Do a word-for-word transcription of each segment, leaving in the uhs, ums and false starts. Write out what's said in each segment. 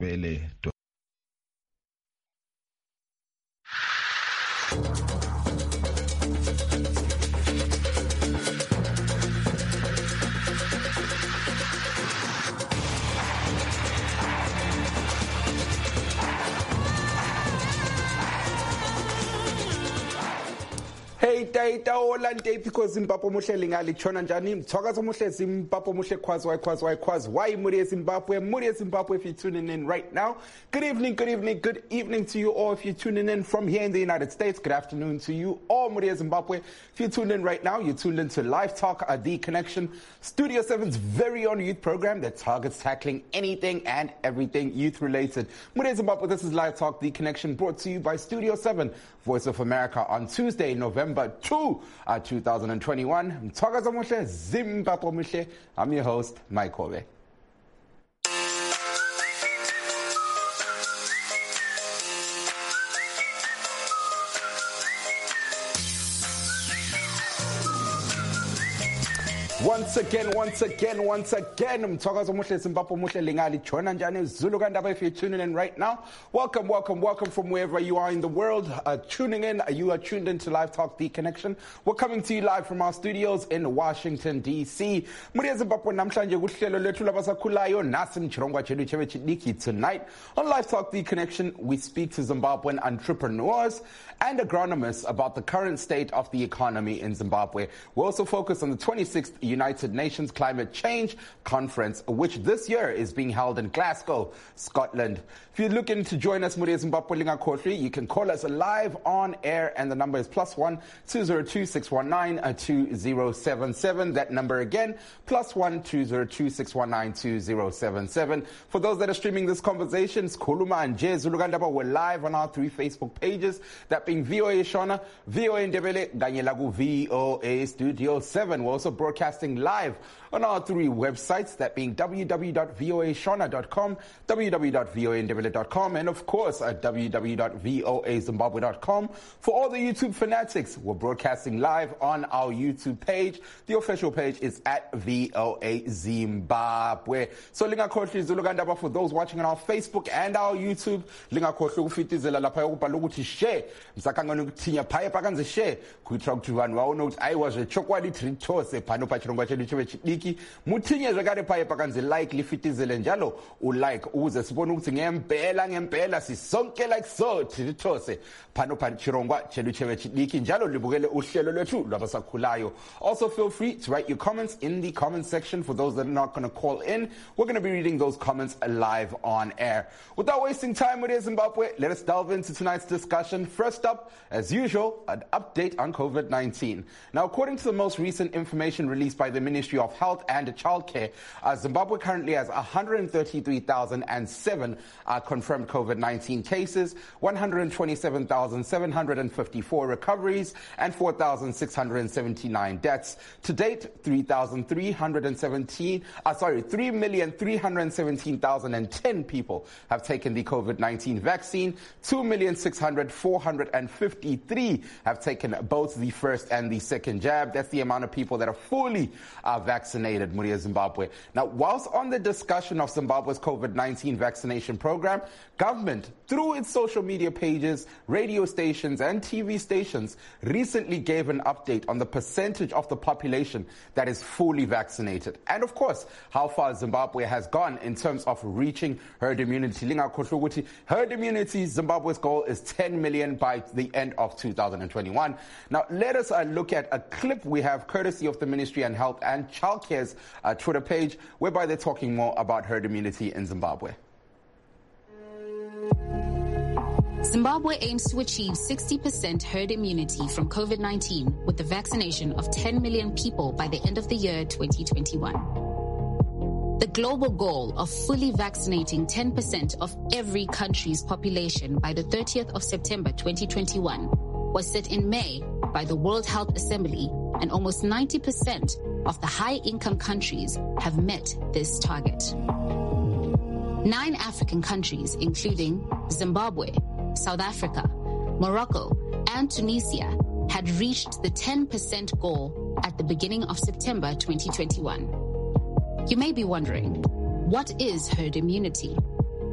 Vele. Hey tayita olante because Zimbabwe muhle lingali chona njani mthwakazo muhle Zimbabwe muhle khwazi why khwazi why khwazi why muri Zimbabwe muri Zimbabwe if you're tuning in right now. Good evening, good evening, good evening to you all if you're tuning in from here in the United States. Good afternoon to you all muri Zimbabwe. If you're tuned in right now, you're tuned into Live Talk, uh, The Connection, Studio seven's very own youth program that targets tackling anything and everything youth related. Muri Zimbabwe, this is Live Talk, The Connection, brought to you by Studio seven, Voice of America, on Tuesday, November second, uh, two thousand twenty-one. Mthwakazo muhle, Zimbabwe muhle. I'm your host, Mike Hobe. Once again, once again, once again, Mthwakazo muhle Zimbabwe muhle lingali chona njani Zulu Kandaba if you're tuning in right now. Welcome, welcome, welcome from wherever you are in the world. Uh, tuning in, you are tuned into Live Talk, The Connection. We're coming to you live from our studios in Washington, D C. Muri Zimbabwe namhlanje kuhlelo lethu labasakhulayo nasi mchirongwa chedu chebe chidiki. Tonight on Live Talk, The Connection, we speak to Zimbabwean entrepreneurs and agronomists about the current state of the economy in Zimbabwe. We also focus on the twenty-sixth United Nations Climate Change Conference, which this year is being held in Glasgow, Scotland. If you're looking to join us, Muri Zimbabwe Linga Kotri, you can call us live on air, and the number is plus one two zero two six one nine two zero seven seven. That number again, plus one two zero two six one nine two zero seven seven. For those that are streaming this conversation, Kuluma and Jay Zulu Kandaba, we're live on our three Facebook pages, that being V O A Shona, V O A Ndebele, Ganyelagu, V O A Studio seven. We're also broadcasting live on our three websites, that being w w w dot v o a shona dot com, w w w dot v o a ndebele dot com, and of course at w w w dot v o a zimbabwe dot com. For all the YouTube fanatics, we're broadcasting live on our YouTube page. The official page is at V O A Zimbabwe. So lingakhohlwa Zulu Kandaba for those watching on our Facebook and our YouTube. Lingakhohlwa ukufitizela lapha ukubhala ukuthi share. Msakangana ukuthinya phaya pakanze share. Kuitra ukuthi vanhu vaone ukuthi I was a chokwadi tritose pano pachirongwa chedu chebe chidiki. Muthinye zvakare phaya pakanze like lifitizele njalo u like uze sibone ukuthi ngempela ngempela sisonke like so tritose pano pachirongwa chedu chebe chidiki njalo libukele uhlelo lwethu lwabasakhulayo. Also feel free to write your comments in the comment section. For those that are not going to call in, we're going to be reading those comments live on air. Without wasting time with Zimbabwe, let us delve into tonight's discussion. First up, as usual, an update on COVID nineteen. Now, according to the most recent information released by the Ministry of Health and Childcare, uh, Zimbabwe currently has one hundred thirty-three thousand seven uh, confirmed COVID nineteen cases, one hundred twenty-seven thousand seven hundred fifty-four recoveries, and four thousand six hundred seventy-nine deaths. To date, three thousand three hundred seventeen, uh, sorry, three million three hundred seventeen thousand ten people have taken the COVID nineteen vaccine. two million six hundred thousand four hundred fifty-three have taken both the first and the second jab. That's the amount of people that are fully uh, vaccinated, Muri Zimbabwe. Now, whilst on the discussion of Zimbabwe's COVID nineteen vaccination program, government, through its social media pages, radio stations, and T V stations, recently gave an update on the percentage of the population that is fully vaccinated. And of course, how far Zimbabwe has gone in terms of reaching herd immunity. Herd immunity, Zimbabwe's goal is ten million by the end of two thousand twenty-one. Now, let us uh, look at a clip we have courtesy of the Ministry of Health and Childcare's uh, Twitter page, whereby they're talking more about herd immunity in Zimbabwe. Zimbabwe aims to achieve sixty percent herd immunity from COVID nineteen with the vaccination of ten million people by the end of the year twenty twenty-one. The global goal of fully vaccinating ten percent of every country's population by the thirtieth of September twenty twenty-one was set in May by the World Health Assembly, and almost ninety percent of the high-income countries have met this target. Nine African countries, including Zimbabwe, South Africa, Morocco, and Tunisia, had reached the ten percent goal at the beginning of September twenty twenty-one. You may be wondering, what is herd immunity?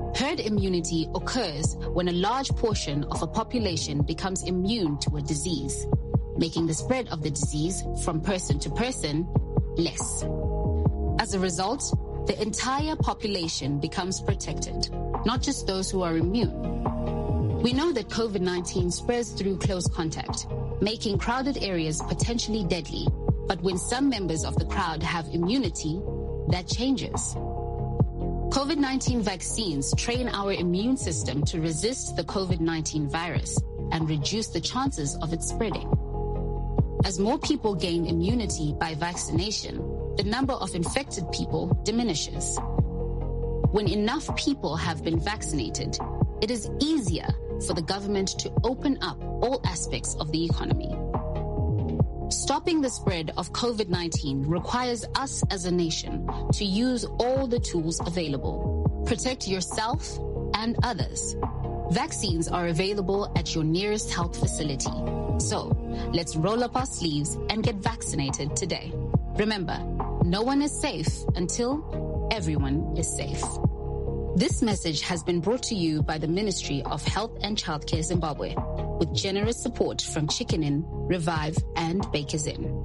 Herd immunity occurs when a large portion of a population becomes immune to a disease, making the spread of the disease from person to person less. As a result, the entire population becomes protected, not just those who are immune. We know that COVID nineteen spreads through close contact, making crowded areas potentially deadly. But when some members of the crowd have immunity, that changes. COVID nineteen vaccines train our immune system to resist the COVID nineteen virus and reduce the chances of it spreading. As more people gain immunity by vaccination, the number of infected people diminishes. When enough people have been vaccinated, it is easier for the government to open up all aspects of the economy. Stopping the spread of COVID nineteen requires us as a nation to use all the tools available. Protect yourself and others. Vaccines are available at your nearest health facility. So, let's roll up our sleeves and get vaccinated today. Remember, no one is safe until everyone is safe. This message has been brought to you by the Ministry of Health and Childcare Zimbabwe, with generous support from Chicken Inn, Revive, and Baker's Inn.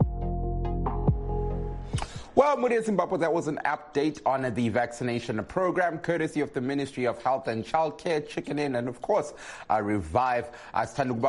Well, Mudia Zimbabwe, that was an update on the vaccination program, courtesy of the Ministry of Health and Childcare, Chicken Inn, and of course, uh, Revive. Uh,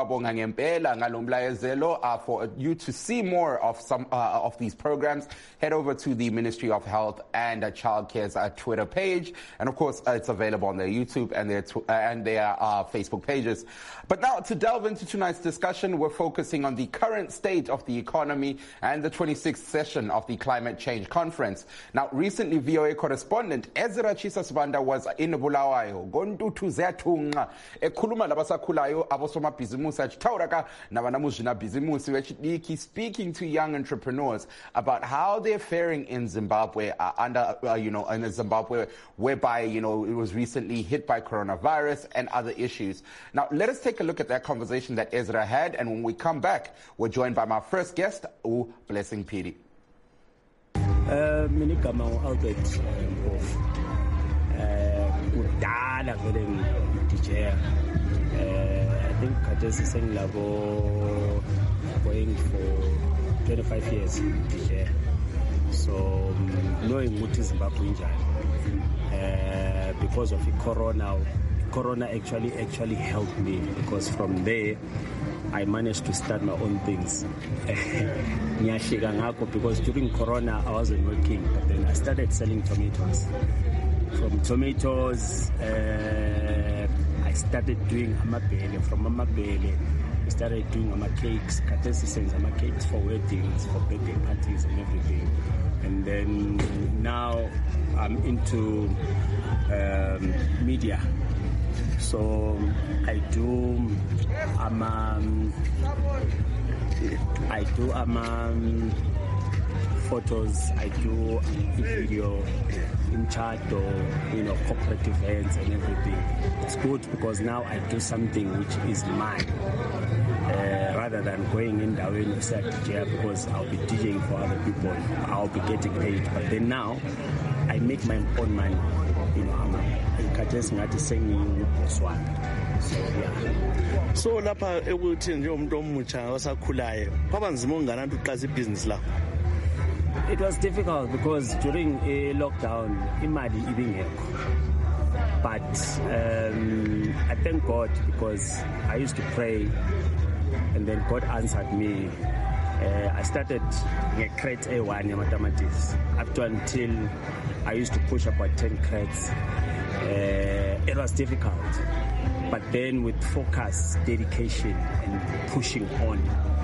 for you to see more of some uh, of these programs, head over to the Ministry of Health and uh, Childcare's uh, Twitter page, and of course, uh, it's available on their YouTube and their tw- uh, and their uh, Facebook pages. But now, to delve into tonight's discussion, we're focusing on the current state of the economy and the twenty-sixth session of the Climate Change Conference. Now, recently, V O A correspondent Ezra Chisasbanda was in Bulawayo, Gondutu Zetunga, Ekuluma Labasakulayo, Abosoma Bizimus, Tauraka, Navanamuzina Bizimus, speaking to young entrepreneurs about how they're faring in Zimbabwe, uh, under, uh, you know, in Zimbabwe, whereby, you know, it was recently hit by coronavirus and other issues. Now, let us take a look at that conversation that Ezra had, and when we come back, we're joined by my first guest, U Blessing Piri. Uh, Minikama Albert of Udala Veling D J. I think I just sang Labo going for twenty-five years D J. So knowing what is Zimbabwe uh, because of the corona, corona actually actually helped me, because from there I managed to start my own things. Because during Corona, I wasn't working, but then I started selling tomatoes. From tomatoes, uh, I started doing amabele. From amabele, I started doing ama cakes, katesi ama cakes for weddings, for birthday parties and everything. And then now I'm into um, media. So I do um, um I do um, photos, I do video in chat or, you know, corporate events and everything. It's good because now I do something which is mine, uh, rather than going in there when you say D J, because I'll be DJing for other people, I'll be getting paid. But then now I make my own money. You know, I'm just not saying swap. So yeah. So lapha ekuthi nje umuntu omutsha osakhulayo kwabanzima ungana uqala business la. It was difficult because during a lockdown imali ibingekho. But um, I thank God because I used to pray and then God answered me. Uh, I started a crate A one mathematics up to until I used to push about ten crates. Uh, it was difficult, but then with focus, dedication, and pushing on,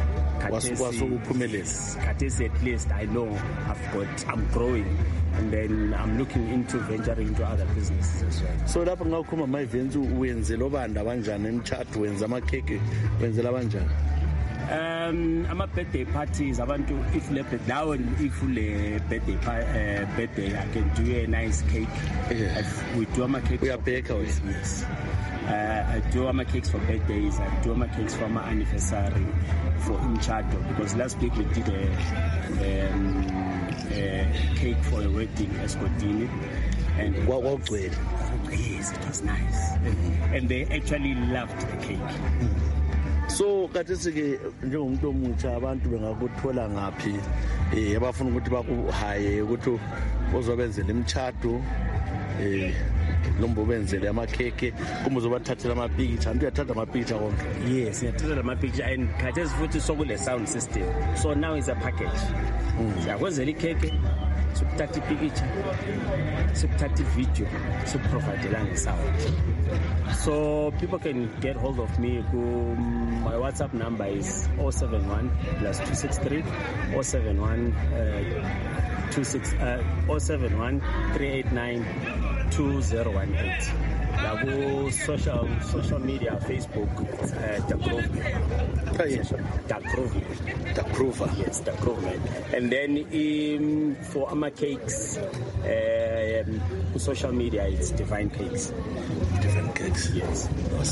Katesi, at least I know I've got, I'm growing, and then I'm looking into venturing into other businesses as well. So lapho ngakuma my venture wenzela obanda kanjani emchat wenza ama cake wenzela kanjani? Um, I'm a birthday parties. I want to, if now if le birthday uh, birthday, I can do a nice cake. Yeah. We do my cakes. We are bakers. Yes. Uh, I do my cakes for birthdays. I do my cakes for my anniversary for Inchato, because last week we did a, um, a cake for a wedding, Escotini. And What what way? yes, it was nice. And, and they actually loved the cake. So kathi ke njengomuntu omutsha abantu bengakuthola ngaphi eh abafuna ukuthi bakuhaye ukuthi uzobenzela imtchado eh lombo benzele amakheke kuma uzobathathela ama picture antu uyathatha ama picture konke. Yes, ngiyathatha ama picture and khathesi futhi sokule sound system. So now it's a package. Siyakwenzela ikheke, sikuthatha ipicture, sikuthatha video, sikuprovide la ngesound. So people can get hold of me. My WhatsApp number is zero seven one plus two six three zero seven one uh, two six uh, zero seven one three eight nine two zero one eight. Lago social social media, Facebook, uh, Dakrov. Dakrov. Dakrova. Yes, Dakrov. And then um, for Ama Cakes, uh, um, social media, it's Divine Cakes. Different cakes. Yes.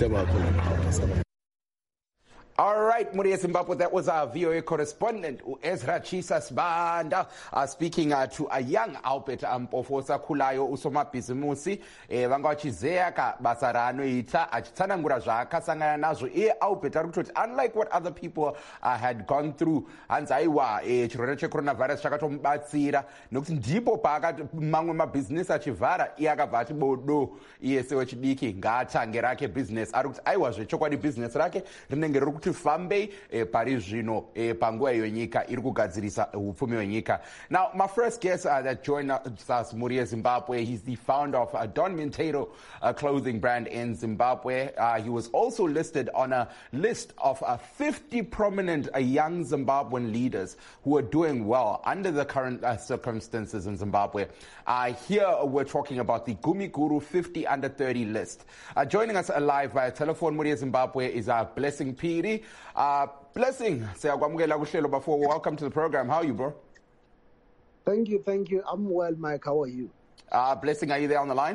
All right, Muria Zimbabwe, that was our V O A correspondent, Ezra Chisas Banda, uh, speaking uh, to a young Albert Mpofosa Kulayo Usoma Bizimusi, Vangachizeaka Basarano Ita, Achtanangura Jaka Sanganazo, E Albert, unlike what other people uh, had gone through, Anzaiwa, a Chiroche coronavirus, Chakatom Batsira, Noxin Dipo Paga, Manguma business, Achivara, Iagavati Bodo, E S O H D K, Gata, Ngerake business, Arux, I was a Chokwadi business, Rake, Renengeruk. Fambe eh, Paris Gino eh, Pangoa Yonyika Irgu Gadzirisa Upumi Yonyika. Now, my first guest uh, that joined us, Muria Zimbabwe, he's the founder of uh, Don Minteiro uh, clothing brand in Zimbabwe. Uh, he was also listed on a list of uh, fifty prominent uh, young Zimbabwean leaders who are doing well under the current uh, circumstances in Zimbabwe. Uh, here we're talking about the Gumi Guru fifty under thirty list. Uh, joining us live via telephone, Muria Zimbabwe, is uh, Blessing Piri. Uh, Blessing, welcome to the program. How are you, bro? Thank you, thank you. I'm well, Mike. How are you? Uh, Blessing, are you there on the line?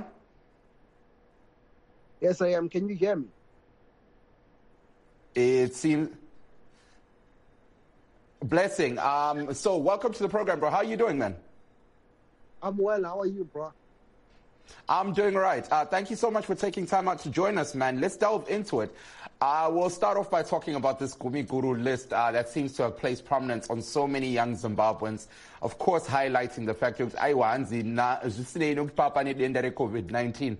Yes, I am. Can you hear me? It seems... Blessing, um, so welcome to the program, bro. How are you doing, man? I'm well. How are you, bro? I'm doing all right. Uh, thank you so much for taking time out to join us, man. Let's delve into it. Uh, we'll start off by talking about this Gumi Guru list uh, that seems to have placed prominence on so many young Zimbabweans. Of course, highlighting the fact that COVID nineteen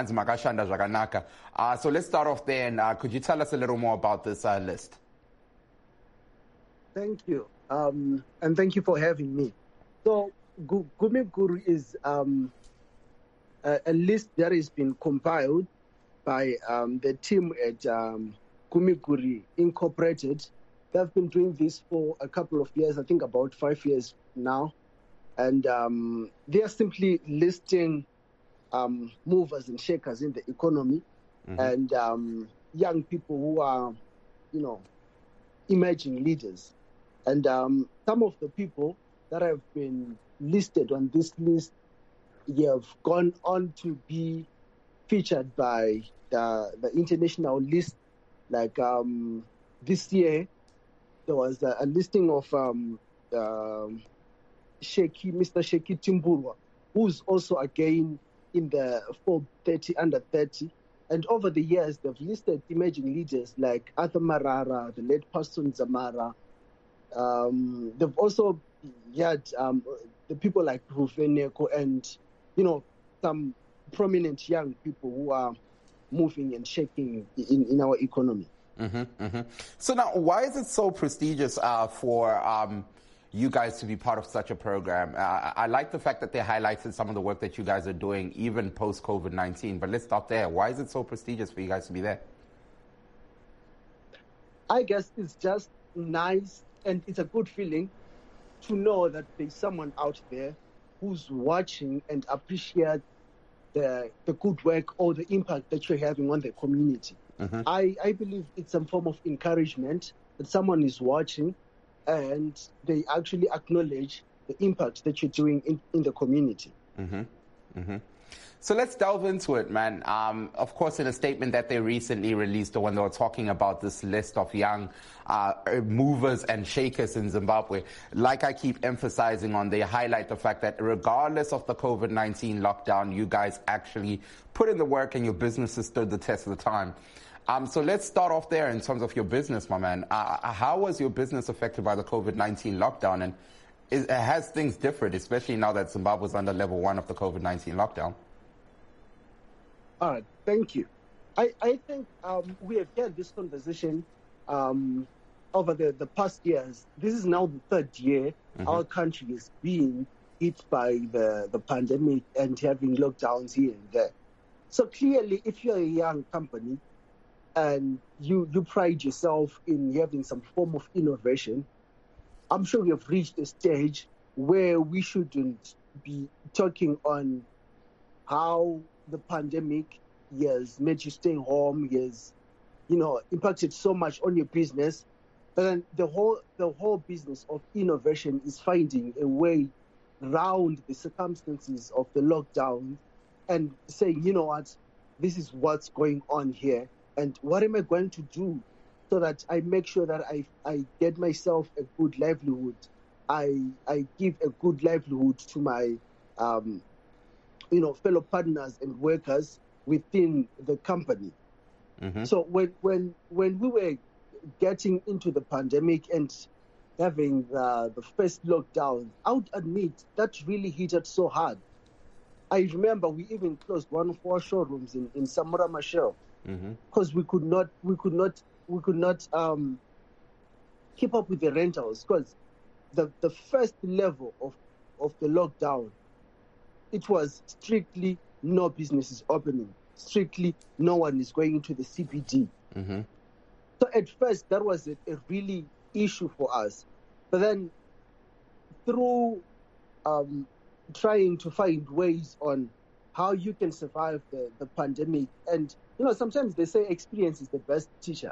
uh, so let's start off there. And uh, could you tell us a little more about this uh, list? Thank you. Um, and thank you for having me. So Gumi Guru is um, a, a list that has been compiled by um, the team at um, Gumi Guru Incorporated. They've been doing this for a couple of years, I think about five years now. And um, they are simply listing um, movers and shakers in the economy mm-hmm. and um, young people who are, you know, emerging leaders. And um, some of the people that have been listed on this list have gone on to be featured by the, the international list. Like um, this year, there was a, a listing of um, uh, Sheki, Mister Sheki Timburwa, who's also again in the Forbes thirty under thirty. And over the years, they've listed emerging leaders like Arthur Marara, the late Pastor Zamara. Um, they've also had um, the people like Rufeneko and, you know, some prominent young people who are moving and shaking in, in our economy. Mm-hmm, mm-hmm. So now, why is it so prestigious uh, for um, you guys to be part of such a program? Uh, I like the fact that they highlighted some of the work that you guys are doing, even post-COVID nineteen. But let's stop there. Why is it so prestigious for you guys to be there? I guess it's just nice and it's a good feeling to know that there's someone out there who's watching and appreciates the the good work or the impact that you're having on the community. Mm-hmm. I, I believe it's some form of encouragement that someone is watching and they actually acknowledge the impact that you're doing in, in the community. Mm-hmm. Mm-hmm. So let's delve into it, man. Um, of course, in a statement that they recently released, when they were talking about this list of young uh, movers and shakers in Zimbabwe, like I keep emphasizing on, they highlight the fact that regardless of the COVID nineteen lockdown, you guys actually put in the work and your businesses stood the test of the time. Um, so let's start off there in terms of your business, my man. Uh, how was your business affected by the COVID nineteen lockdown, and is, has things differed, especially now that Zimbabwe is under level one of the COVID nineteen lockdown? All right, thank you. I, I think um, we have had this conversation um, over the, the past years. This is now the third year mm-hmm. our country is being hit by the, the pandemic and having lockdowns here and there. So clearly, if you're a young company, and you, you pride yourself in having some form of innovation, I'm sure we have reached a stage where we shouldn't be talking on how the pandemic has made you stay home, has, you know, impacted so much on your business. But then the whole the whole business of innovation is finding a way around the circumstances of the lockdown and saying, you know what, this is what's going on here. And what am I going to do so that I make sure that I, I get myself a good livelihood? I I give a good livelihood to my, um, you know, fellow partners and workers within the company. Mm-hmm. So when when when we were getting into the pandemic and having the, the first lockdown, I would admit that really hit us so hard. I remember we even closed one of our showrooms in, in Samora Machel. Because mm-hmm. we could not, we could not, we could not um, keep up with the rentals. Because the the first level of, of the lockdown, it was strictly no businesses opening, strictly no one is going into the C B D. Mm-hmm. So at first that was a, a really issue for us, but then through um, trying to find ways on how you can survive the, the pandemic. And, you know, sometimes they say experience is the best teacher.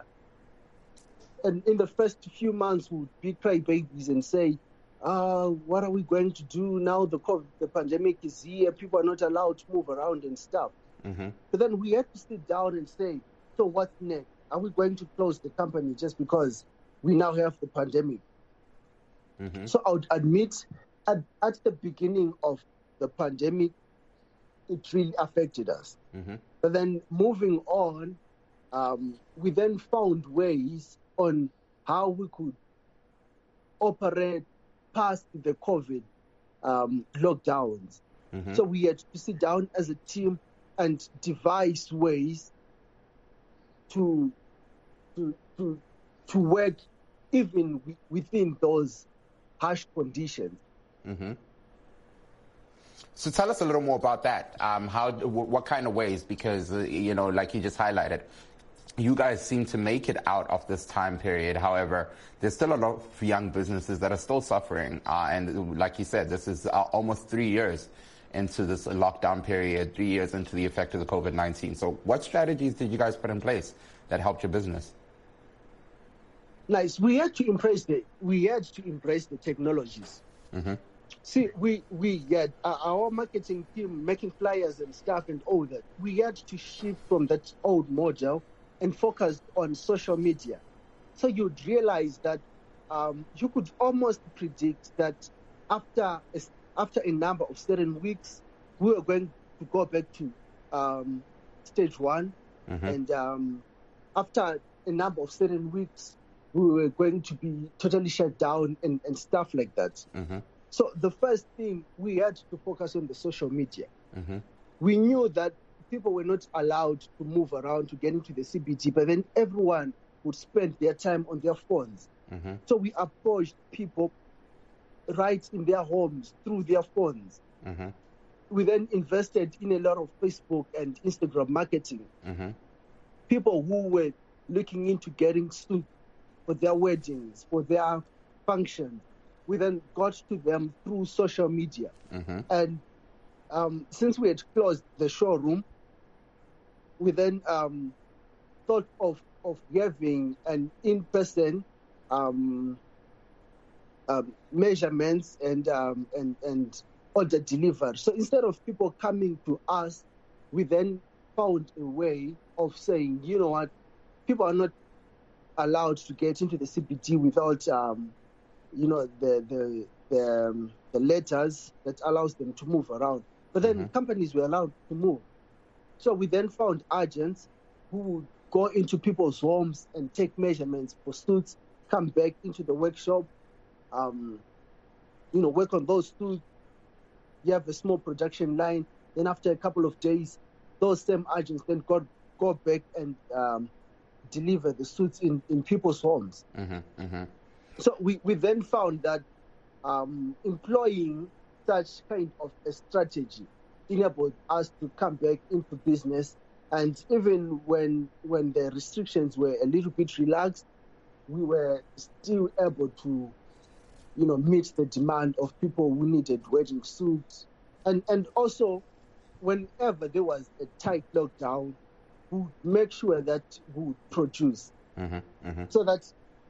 And in the first few months, we would be crybabies and say, uh, what are we going to do now? The COVID, the pandemic is here. People are not allowed to move around and stuff. Mm-hmm. But then we had to sit down and say, so what's next? Are we going to close the company just because we now have the pandemic? Mm-hmm. So I would admit at, at the beginning of the pandemic, it really affected us. Mm-hmm. But then moving on, um, we then found ways on how we could operate past the COVID um, lockdowns. Mm-hmm. So we had to sit down as a team and devise ways to to to, to work even w- within those harsh conditions. Mm-hmm. So tell us a little more about that. Um, how, what kind of ways? Because, uh, you know, like you just highlighted, you guys seem to make it out of this time period. However, there's still a lot of young businesses that are still suffering. Uh, and like you said, this is uh, almost three years into this lockdown period, three years into the effect of the COVID nineteen. So what strategies did you guys put in place that helped your business? Nice. We had to embrace the, we had to embrace the technologies. Mm-hmm. See, we, we had uh, our marketing team making flyers and stuff and all that. We had to shift from that old model and focus on social media. So you'd realize that um, you could almost predict that after a, after a number of certain weeks, we were going to go back to um, stage one. Mm-hmm. And um, after a number of certain weeks, we were going to be totally shut down and, and stuff like that. Mm-hmm. So the first thing, we had to focus on the social media. Mm-hmm. We knew that people were not allowed to move around to get into the C B D, but then everyone would spend their time on their phones. Mm-hmm. So we approached people right in their homes through their phones. Mm-hmm. We then invested in a lot of Facebook and Instagram marketing. Mm-hmm. People who were looking into getting suits for their weddings, for their functions, we then got to them through social media. Mm-hmm. And um, since we had closed the showroom, we then um, thought of, of having an in-person um, um, measurements and, um, and, and order delivered. So instead of people coming to us we then found a way of saying, you know what, people are not allowed to get into the C B D without, um, you know, the the the, um, the letters that allows them to move around. But then mm-hmm. companies were allowed to move. So we then found agents who would go into people's homes and take measurements for suits, come back into the workshop, um, you know, work on those suits. You have a small production line. Then after a couple of days, those same agents then go, go back and um, deliver the suits in, in people's homes. Mm-hmm, mm-hmm. So we, we then found that um, employing such kind of a strategy enabled us to come back into business. And even when when the restrictions were a little bit relaxed, we were still able to, you know, meet the demand of people who needed wedding suits. And and also, whenever there was a tight lockdown, we would make sure that we would produce. Mm-hmm, mm-hmm. So that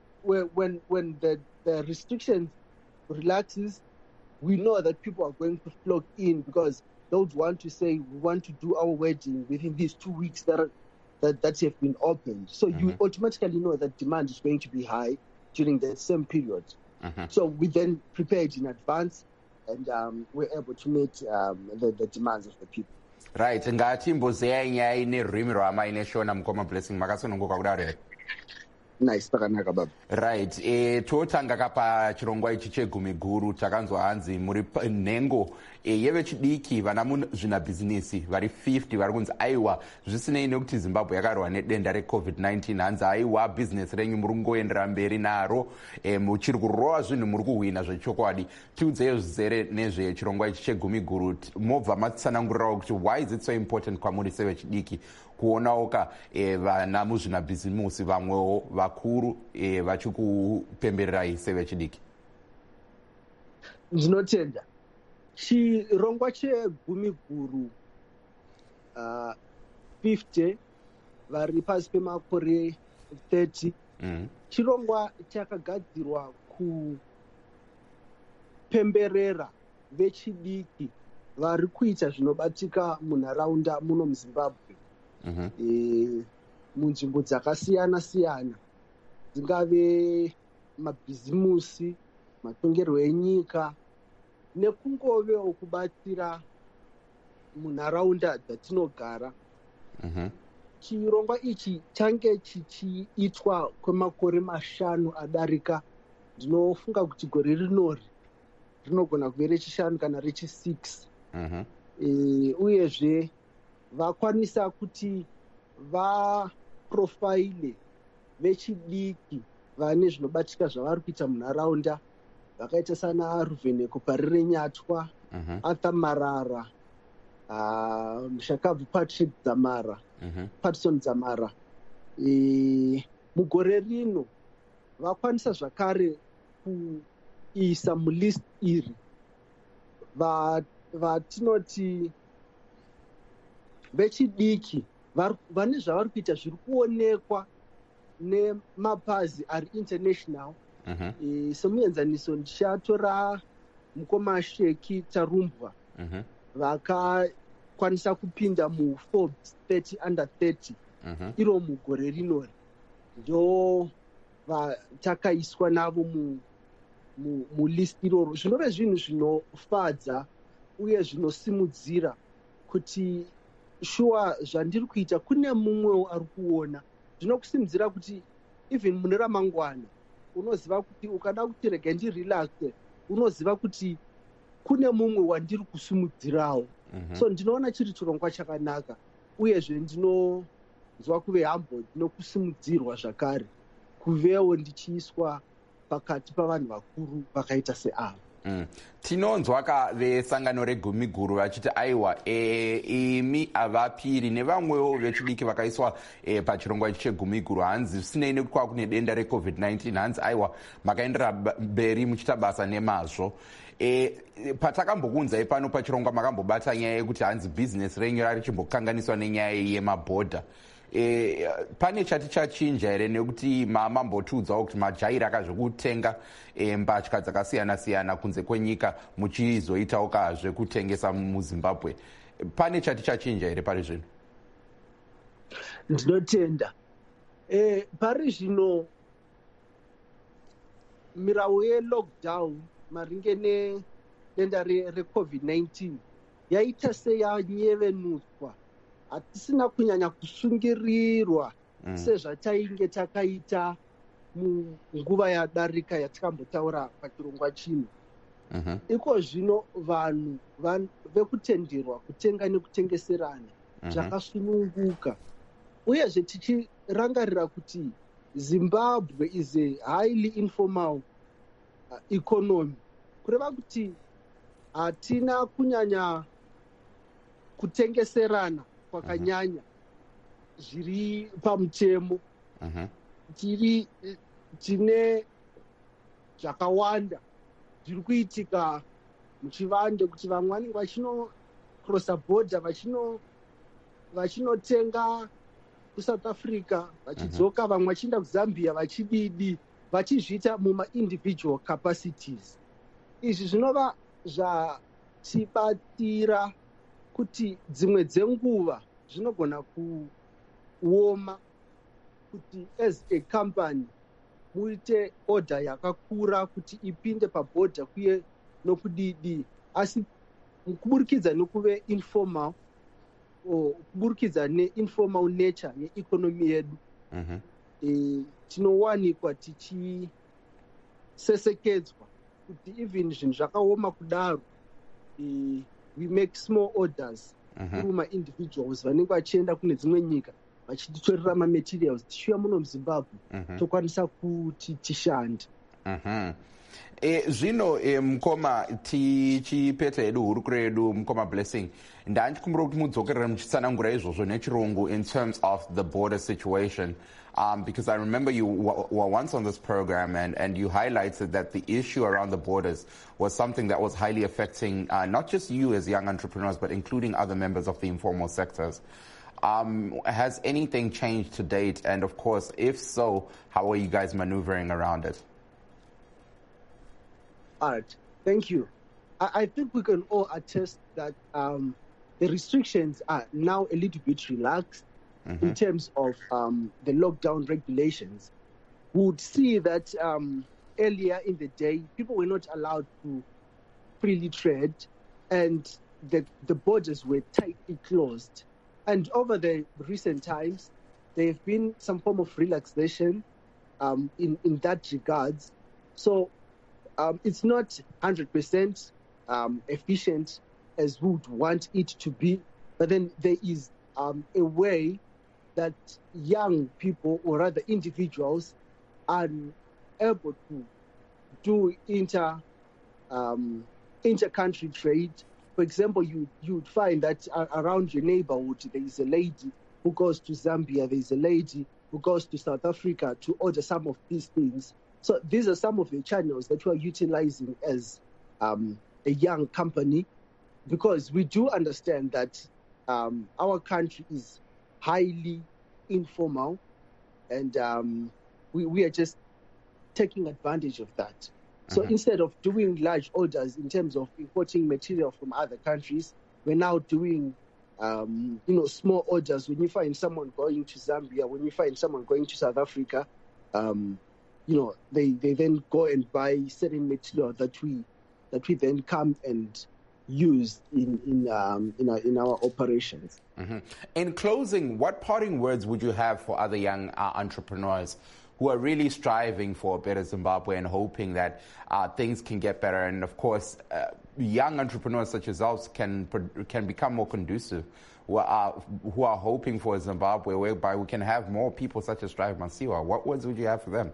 when when the, the restrictions relaxes, we know that people are going to flock in because they would want to say, we want to do our wedding within these two weeks that are, that, that have been opened. So mm-hmm. you automatically know that demand is going to be high during the same period. Mm-hmm. So we then prepared in advance and um, we're able to meet um, the, the demands of the people. Right. Ngatimbozeya nyaya nerurimi rwamai neshona mukoma Blessing makasonongoka kudaro. Nice, pakanaka baba. Right. E, totanga kapa chirongwa ichi chegumi guru takanzwa hanzi muri nhengo e, yevechidiki vana muzvina bhizinesi vari fifty vari kunzi aiwa zvisinei nekuti Zimbabwe yakarwa nedenda recovid nineteen hanzi aiwa bhizinesi renyu muri kungoendera mberi naro e, muchiri kurova zvinhu muri kuhwina zvechokwadi. Tiudzeyo zvizere nezvechirongwa ichi chegumi guru mobva matsanangurirawo kuti why is it so important kwamuri sevechidiki kuonawo ka e, vana muzvina bhizimusi vamwewo vakuru e, vachikupembererai sevechidiki. Ndinotenda chirongwa chegumi guru uh, fifty vari pasi pemakore thirty mm. chirongwa chakagadzirwa kupemberera vechidiki vari kuita zvinobatika munharaunda muno muZimbabwe. Mm-hmm. E, munzvimbo dzakasiyana siyana dzingave mabhizimusi, matongerwo enyika nekungovewo kubatsira munharaunda dzatinogara. Mm-hmm. Chirongwa ichi change chichiitwa kwemakore mashanu adarika. Ndinofunga kuti gore rinori rinogona kuve rechishanu kana rechisix. Mm-hmm. E, uyezve vakwanisa kuti vaprofaile vechidiki vane zvinobatika zvavari kuita munharaunda vakaita sana Ruvheneko Parire Nyatwa, mm-hmm. Arthur Marara, uh, Mushakabvu Patrick Dzamara, mm-hmm. Patson Dzamara. E, mugore rino vakwanisa zvakare kuisa mulist iri vatinoti vechidiki vane zvavari kuita zviri kuonekwa nemapazi ari international. Mm-hmm. E, semuenzaniso ndichatora mukoma Sheki Tarumbwa mm-hmm. vakakwanisa kupinda muForbes thirty under thirty mm-hmm. iro mugore rinori ndo takaiswa navo mu, mu, mulist iroro. Zvinove zvinhu zvinofadza uye zvinosimudzira kuti shuwa zvandiri kuita kune mumwewo ari kuona. Zvinokusimudzira kuti even mune ramangwana unoziva kuti ukada kuti rege ndirelaxe unoziva kuti kune mumwe wandiri kusimudzirawo. Mm-hmm. So ndinoona chiri chirongwa chakanaka uyezve ndinonzwa kuve humble ndinokusimudzirwa zvakare kuvewo ndichiiswa pakati pavanhu vakuru vakaita seava. Mm. Tinonzwa ka vesangano regumi guru vachiti aiwa e, imi avapiri nevamwewo vechidiki vakaiswa e, pachirongwa ichi chegumi guru hanzi zvisinei nekuti kwava kune denda recovid nineteen hanzi aiwa makaendera mberi muchiita basa nemazvo. E, patakambokunzai pano pachirongwa makambobata nyaya yekuti hanzi bhizinesi renyu rari chimbokanganiswa nenyaya yemabhodha. E, pane chati chachinja here nekuti mamambotiudzawo kuti majairaka zvekutenga e, mbatya dzakasiyana siyana kunze kwenyika muchizoitawo kazve kutengesa muZimbabwe. pane chati chachinja here pari zvino? Ndinotenda. Eh, pari zvino mirawo ye-lockdown maringe nedenda re-covid nineteen yaita seyanyevenuswa. Hatisina kunyanya kusungirirwa mm. sezvatainge takaita munguva yadarika yatikambotaura pachirongwa chino. Mm-hmm. Iko zvino vanhu vekutenderwa kutenga nekutengeserana zvakasununguka. Mm-hmm. Uyezve tichirangarira kuti Zimbabwe is a highly informal uh, economy. Kureva kuti hatina kunyanya kutengeserana kwakanyanya zviri pamutemo. Uh-huh. Tiri tine zvakawanda zviri kuitika muchivande kuti vamwe vanenge vachino crossa border vachino vachinotenga kuSouth Africa vachidzoka uh-huh. vamwe vachienda kuZambia vachididi vachizviita muma-individual capacities. Izvi zvinova zvatibatira kuti dzimwe dzenguva zvinogona kuoma kuti as a company muite order yakakura kuti ipinde pabhodha kuye nokudidi, asi kuburikidza nekuve informal o kuburikidza neinformal nature yeeconomy yedu uh-huh. e, tinowanikwa tichisesekedzwa kuti even zvinhu zvakaoma kudaro e, we make small orders uh-huh. kuma individuals vanenge vachienda kune dzimwe nyika vachititorera mamaterials tichiuya muno muZimbabwe uh-huh. tokwanisa kuti tishande. uh-huh. E, zvino e, mukoma tichipeta hedu hurukuro yedu mukoma Blessing, ndanchikumbira kuti mudzokerera muchitsanangura izvozvo nechirungu in terms of the border situation. Um, because I remember you w- were once on this program and, and you highlighted that the issue around the borders was something that was highly affecting uh, not just you as young entrepreneurs, but including other members of the informal sectors. Um, has anything changed to date? And of course, if so, how are you guys maneuvering around it? All right, thank you. I, I think we can all attest that um, the restrictions are now a little bit relaxed. Mm-hmm. In terms of um, the lockdown regulations. We would see that um, earlier in the day, people were not allowed to freely trade and the, the borders were tightly closed. And over the recent times, there have been some form of relaxation um, in, in that regards. So um, it's not one hundred percent um, efficient as we would want it to be, but then there is um, a way that young people, or rather individuals, are able to do inter um, inter-country trade. For example, you you would find that around your neighborhood there is a lady who goes to Zambia, there is a lady who goes to South Africa to order some of these things. So these are some of the channels that we are utilizing as um, a young company, because we do understand that um, our country is highly informal, and um, we, we are just taking advantage of that. So mm-hmm. instead of doing large orders in terms of importing material from other countries, we're now doing um, you know, small orders. When you find someone going to Zambia, when you find someone going to South Africa, um, you know, they, they then go and buy certain material that we that we then come and used in in um, in, our, in our operations. Mm-hmm. In closing, what parting words would you have for other young uh, entrepreneurs who are really striving for a better Zimbabwe and hoping that uh, things can get better? And of course, uh, young entrepreneurs such as us can can become more conducive, who are, who are hoping for a Zimbabwe whereby we can have more people such as Strive Masiwa. What words would you have for them?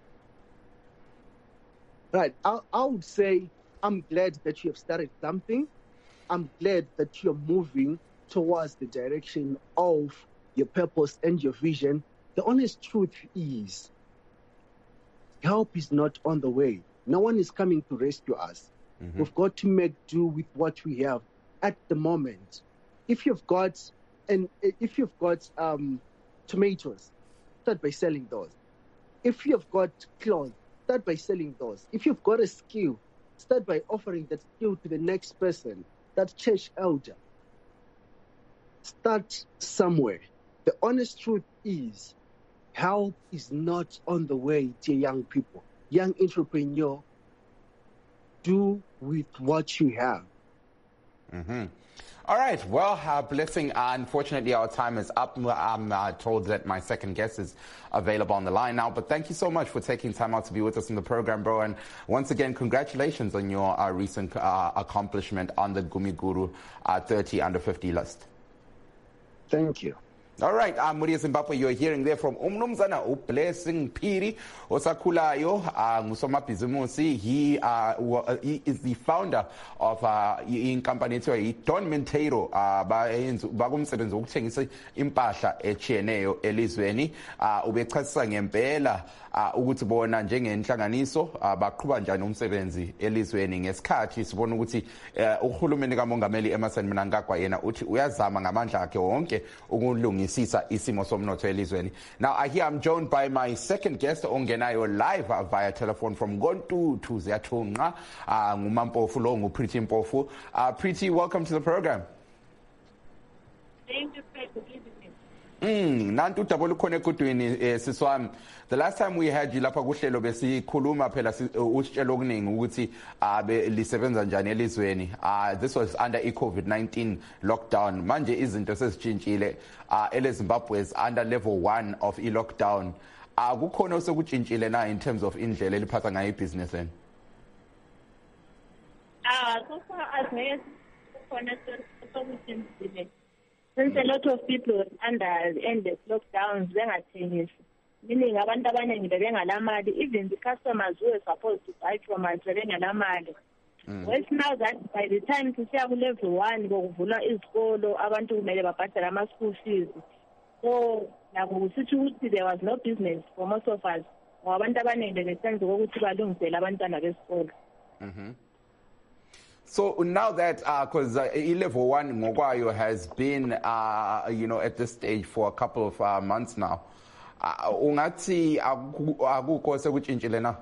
Right. I, I would say, I'm glad that you have started something. I'm glad that you're moving towards the direction of your purpose and your vision. The honest truth is, help is not on the way. No one is coming to rescue us. Mm-hmm. We've got to make do with what we have at the moment. If you've got, and if you've got um, tomatoes, start by selling those. If you've got clothes, start by selling those. If you've got a skill, start by offering that skill to the next person, that church elder. start somewhere. The honest truth is, help is not on the way to young people. Young entrepreneur, do with what you have. Mm-hmm. All right. Well, uh, Blessing, uh, unfortunately, our time is up. I'm uh, told that my second guest is available on the line now. But thank you so much for taking time out to be with us in the program, bro. And once again, congratulations on your uh, recent uh, accomplishment on the Gumi Guru uh, thirty under fifty list. Thank you. All right, I'm Muria Zimbabwe. You're hearing there from Umnumzana Blessing Phiri Osakulayo, Ngusoma Bizumusi. He uh, he is the founder of uh, in company to Don Monteiro bakumsebenzi wokuthengisa impahla echiyeneyo elizweni ubechasisa ngempela ukuthi bona njengenhlanganiso baqhubha njani umsebenzi elizweni ngesikhathi sibona ukuthi uhulumeni kaMongameli Emmerson Mnangagwa yena uthi uyazama ngamandla akhe wonke ukulungisisa isimo somnotho elizweni. Now I hear I'm joined by my second guest ongenayo live via telephone from Gontu to Ziyathunqa ngumampofu lo nguPretty Mpofu. Pretty, welcome to the program. Thank you for giving me. Mm, nantu double ukhona ekudweni siswami. The last time we had you lapha kuhlelo besikhuluma phela usitshela okuningi ukuthi abe lisebenza njani elizweni. Uh this was under i-COVID nineteen lockdown. Manje izinto sezitshintshile. Uh eleZimbabwe is under level one of i-lockdown. Akukhona osekutshintshile na in terms of indlela eliphatha ngayo ibusiness en. Ah, so far as me since a lot of people under endless lockdowns, bengathengisi, meaning abantu abaningi bebengalamali, even the customers who were supposed to buy from us bebengalamali. Mm. Well, now that by the time sisiya ku level one bokuvula izikolo abantu kumele babhadale ama school fees, so nabo sithi ukuthi there was no business for most of us. Abantu abaningi besenza ukuthi balungisele abantwana besikolo. Mhm. So now that, because uh, uh, level one ngokwayo has been, uh, you know, at this stage for a couple of uh, months now, ungathi akukho sekutshintshile na?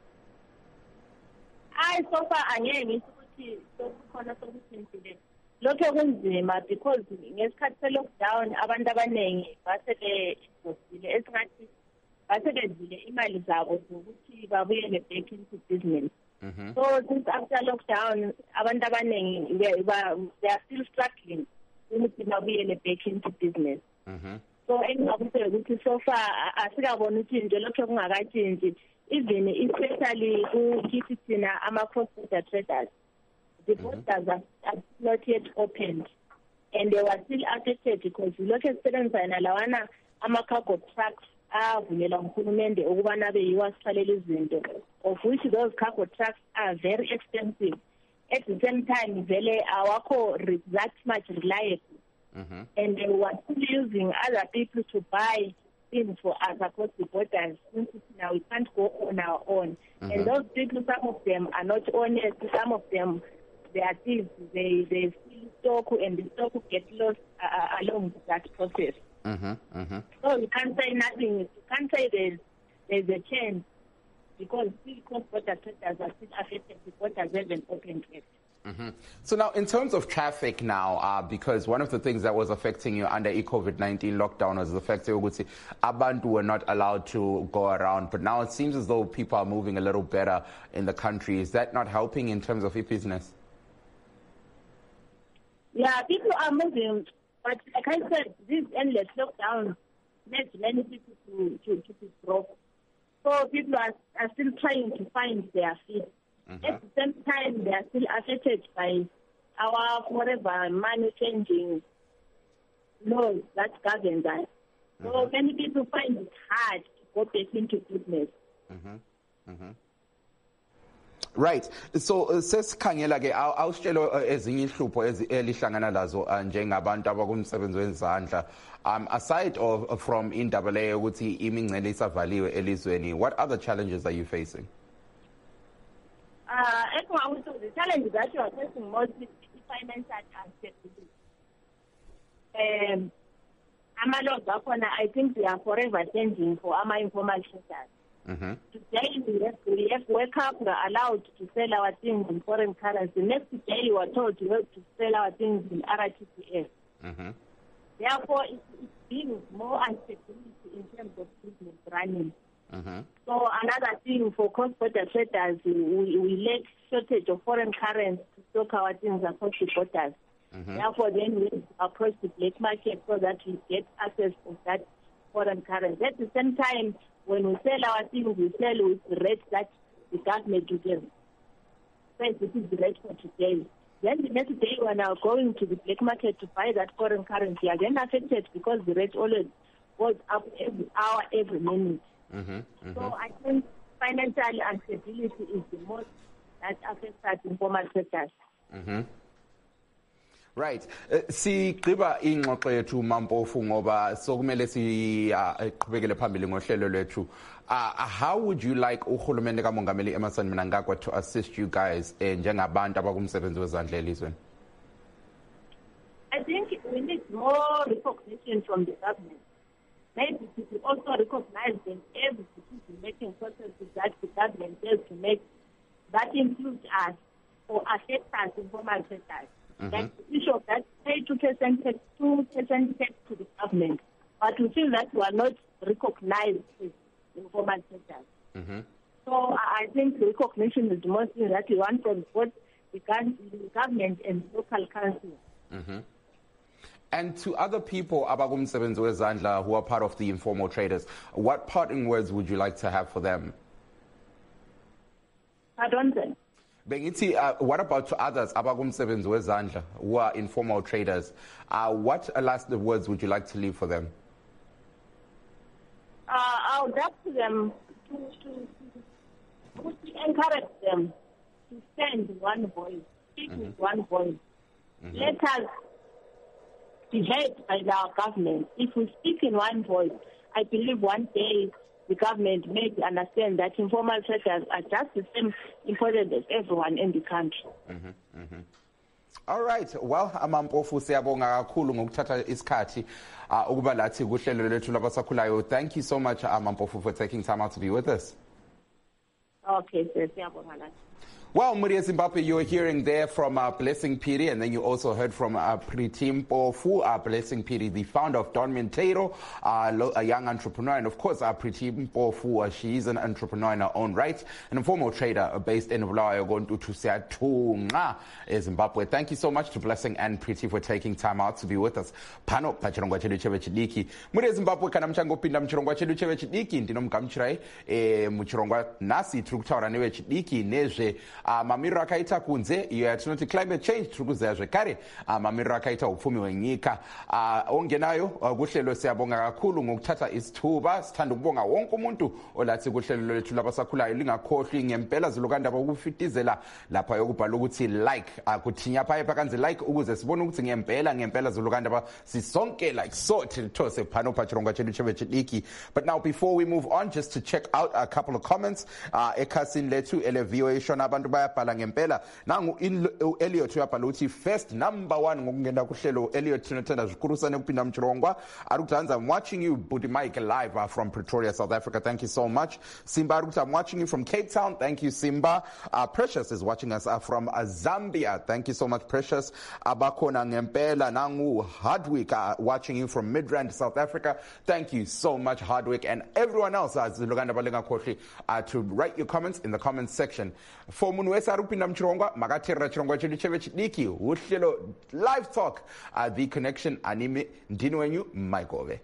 I so far angeke ngithi sokukhona sokutshintshile. Lokho kunzima because ngesikhathi se lockdown abantu abaningi base bezosile esingathi base bedlile imali zabo ukuthi babuyele back into business. Mm-hmm. So since after lockdown, abantu abaningi they, they are still struggling ukuthi babuyele back into business. Mm-hmm. So engakuthe ukuthi so far asikabona utshintsho lokho kungakatshintshi, even especially kukithi thina ama-cross-border traders. The borders mm-hmm. are, are not yet opened and they were still affected because lokho esebenzana lawana ama-cargo trucks avunyelwa nguhulumende ukubana beyiwa sithalela izinto, of which those cargo trucks are very expensive. At the same time, vele awakho that much reliable. Mm-hmm. And they were still using other people to buy things for us across the borders. Now we can't go on our own. Mm-hmm. And those people, some of them are not honest. Some of them, they are thieves. They, they steal stock and the stock will get lost uh, along that process. Mm-hmm, mm-hmm. So you can't say nothing. You can't say there's, there's a change because still cross-border traders are still affected. The borders haven't opened yet. Mm-hmm. So now, in terms of traffic now, uh, because one of the things that was affecting you under COVID nineteen lockdown was the fact that you say abantu were not allowed to go around. But now it seems as though people are moving a little better in the country. Is that not helping in terms of your business? Yeah, people are moving. But like I said, these endless lockdowns made many people to, to, to be broke. So people are, are still trying to find their feet. Mm-hmm. At the same time, they are still affected by our forever money changing laws that govern us. So mm-hmm. many people find it hard to go back into business. Mm-hmm. Mm-hmm. Right. So sesikhangela ke awusitshelo ezinye ihlupho elihlangana lazo njengabantu abakumsebenzi wezandla, um aside of from indaba leyo ukuthi imingcele isavaliwe elizweni, what other challenges are you facing? Uh the challenges that you are facing mostly is financial aspect. Um ama-laws akhona, I think they are forever changing for ama-informal traders. Mm-hmm. Today we have, we have wake up, we are allowed to sell our things in foreign currency. Next day we are told we have to sell our things in R T P S. Mm-hmm. Therefore, it, it brings more uncertainty in terms of business running. Mm-hmm. So another thing for cross-border traders, we, we lack shortage of foreign currency to stock our things across the borders. Mm-hmm. Therefore, then we approach the black market so that we get access to that foreign currency. At the same time, when we sell our things, we sell with the rate that the government will give. So this is the rate for today. Then the next day, when I'm going to the black market to buy that foreign currency, I get affected because the rate always goes up every hour, every minute. Mm-hmm. Mm-hmm. So I think financial instability is the most that affects us informal sectors. Mm-hmm. Right. Uh, sigqiba ingxoxo yethu Mampofu ngoba sokumele siqhubekele phambili ngohlelo lwethu. Uh, how would you like uHulumende kaMongameli Emmerson Mnangagwa to assist you guys njengabantu abakumsebenzi wezandla elizweni? I think we need more recognition from the government. Maybe people also recognize that every decision-making process that the government has to make, that includes us or affects us informal sectors. Mm-hmm. Like the issue of that pay two percent tax, two percent tax to the government, but we feel that we are not recognized as informal sectors. Mm-hmm. So I think recognition is the most thing that we want from both the government and local councils. Mm-hmm. And to other people abakumsebenzi wezandla who are part of the informal traders, what parting words would you like to have for them? Pardon them. Bengithi, uh, what about to others abakumsebenzi wezandla who are informal traders? Uh, what last words would you like to leave for them? Uh, I would ask them to, to, to, to encourage them to stand one voice, speak Mm-hmm. with one voice. Mm-hmm. Let us be heard by our government. If we speak in one voice, I believe one day the government may understand that informal sectors are just the same important as everyone in the country. Mm-hmm. Mm-hmm. All right. Well, Mampofu siyabonga kakhulu ngokuthatha isikhathi ukuba lathi kuhlelo lethu labasakhulayo. Thank you so much, Mampofu, for taking time out to be with us. Okay, sir. Siyabonga lathi. Well, Muria Zimbabwe, you were hearing there from uh, Blessing Piri, and then you also heard from uh, Priti Mpofu, uh, Blessing Piri, the founder of Don Minteiro, uh, a young entrepreneur, and of course, uh, Priti Mpofu, uh, she is an entrepreneur in her own right, and a former trader uh, based in Bulawayo, going to Siatunga, Zimbabwe. Thank you so much to Blessing and Priti for taking time out to be with us. Pano, pachirongwa chedu cheve chidiki. Muria Zimbabwe, kana mchango pinda mchirongwa chedu cheve chidiki, ndino mkamchirai, e, mchirongwa nasi, turukutaura newe chidiki, nezve, Uh, mamiriro akaita kunze iyo yatinoti climate change tiri kuziva zvekare uh, mamiriro akaita upfumi hwenyika uh, ongenayo uh, kuhlelo siyabonga kakhulu ngokuthatha isithuba sithanda ukubonga wonke umuntu olathi kuhlelo lethu labasakhulayo lingakhohlwi ngempela zilokandaba ukufitizela lapha yokubhala ukuthi like uh, kuthinya phaye phakanze like ukuze sibone ukuthi ngempela ngempela zilokandaba sisonke like so those phano phachirongwa chedu cheve chidiki. But now before we move on, just to check out a couple of comments uh, ekhasini lethu ele V O A shona abantu bayabhala ngempela nangu Elliot uyabhala ukuthi first number one ngokungena kuhlelo Elliot thinathanda zikurusane kuphinda mchirongwa arikuthi I'm watching you Budi Mike live uh, from Pretoria, South Africa. Thank you so much. Simba arikuthi I'm watching you from Cape Town. Thank you, Simba. uh, Precious is watching us uh, from uh, Zambia. Thank you so much, Precious. Abakhona ngempela nangu Hardwick uh, watching you from Midrand, South Africa. Thank you so much, Hardwick, and everyone else uh, uh, to write your comments in the comments section. For munhu wese ari kupinda muchirongwa makateerera chirongwa chedu cheve chidiki uhlelo live talk uh, the connection anime ndini wenyu Maikove.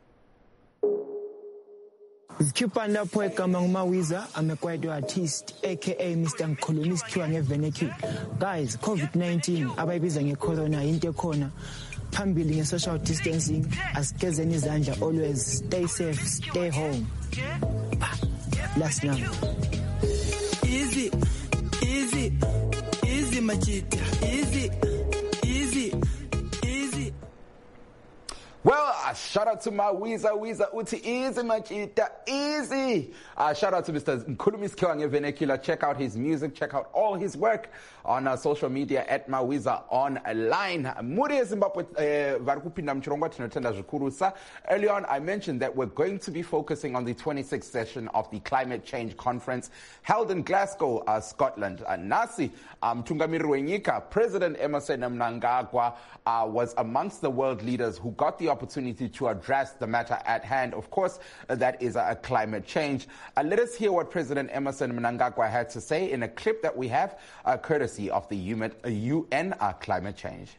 Zikhipha lapho egama nguMawiza, I'm a quiet artist aka Mister Ngikhuluma isikhiwa ngevernacular. Guys, COVID nineteen abayibiza ngecorona into ekhona phambili nge-social distancing, asigezeni izandla, always stay safe, stay home. Last number. Easy, easy, easy, machita, easy, easy, easy. Well, uh, shout out to Mawiza, Wiza, Uti, easy, Machita, easy. Uh, shout out to Mister Nkulumi Skhiwa Venekula. Check out his music, check out all his work on uh, social media at Mawiza online. Muri Zimbabwe, varikupinda mchirongwa tinotenda zvikuru. Early on, I mentioned that we're going to be focusing on the twenty-sixth session of the Climate Change Conference held in Glasgow, uh, Scotland. Uh, Nasi, mtungamiri um, wenyika, President Emmerson Mnangagwa uh, was amongst the world leaders who got the opportunity to address the matter at hand. Of course, uh, that is uh, climate change. Uh, let us hear what President Emmerson Mnangagwa had to say in a clip that we have, uh, courtesy of the U N uh, climate change.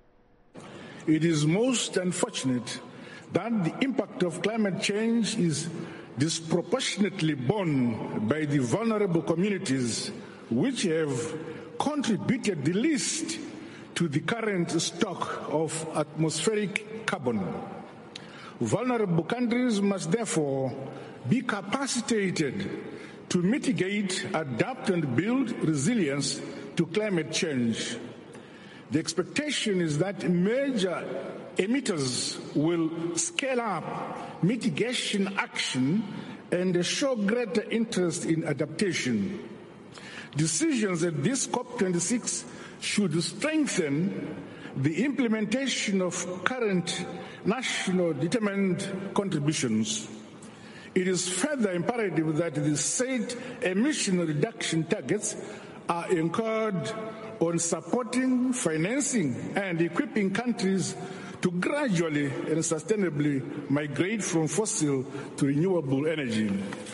It is most unfortunate that the impact of climate change is disproportionately borne by the vulnerable communities which have contributed the least to the current stock of atmospheric carbon. Vulnerable countries must therefore be capacitated to mitigate, adapt and build resilience to climate change. The expectation is that major emitters will scale up mitigation action and show greater interest in adaptation. Decisions at this COP twenty-six should strengthen the implementation of current national determined contributions. It is further imperative that the said emission reduction targets are incurred on supporting, financing, and equipping countries to gradually and sustainably migrate from fossil to renewable energy.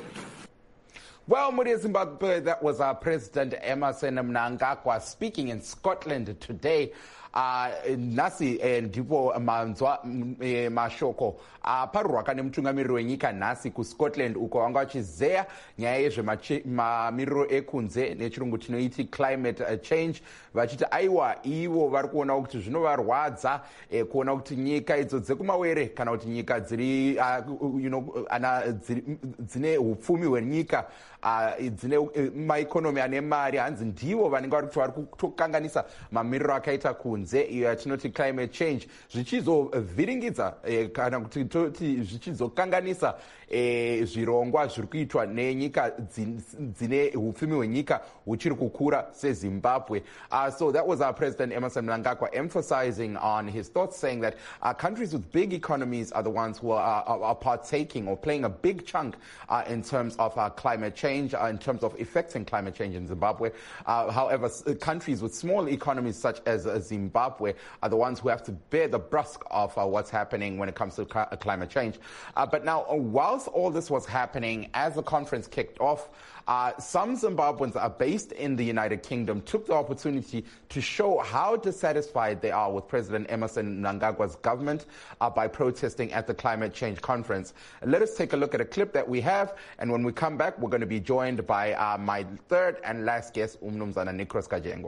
Well, Muri Zimbabwe, that was our President Emmerson Mnangagwa speaking in Scotland today. Uh, nasi ndipo manzwa mashoko aparwa kane mtungamiri wenyika nasi ku Scotland uko wanga wachizeya nyaya yezvemamiriro ekunze nechirungu chinoiti climate change vachiti aiwa ivo vari kuona kuti zvinovarwadza eh, kuona kuti nyika idzo dzekumawere kana kuti nyika dziri uh, you know, ana dzine upfumi hwenyika uh, dzine uh, maikonomi ane mari hanzi ndivo vanenge vari kuti vari kutokanganisa mamiriro akaita kunze iyo yatinoti climate change zvichizovhiringidza eh, kana kuti toti zvichizokanganisa eh, zvirongwa zviri kuitwa nenyika dzine upfumi hwenyika huchiri kukura seZimbabwe. Uh, so that was our President Emmerson Mnangagwa emphasizing on his thoughts, saying that uh, countries with big economies are the ones who are, are, are partaking or playing a big chunk uh, in terms of uh, climate change, uh, in terms of affecting climate change in Zimbabwe. Uh, however, s- countries with small economies such as uh, Zimbabwe are the ones who have to bear the brunt of uh, what's happening when it comes to ca- climate change. Uh, but now, uh, whilst all this was happening, as the conference kicked off, Uh, some Zimbabweans are based in the United Kingdom took the opportunity to show how dissatisfied they are with President Emmerson Mnangagwa's government uh, by protesting at the climate change conference. Let us take a look at a clip that we have, and when we come back, we're going to be joined by uh, my third and last guest, Umnumzana Nikros Kajengo.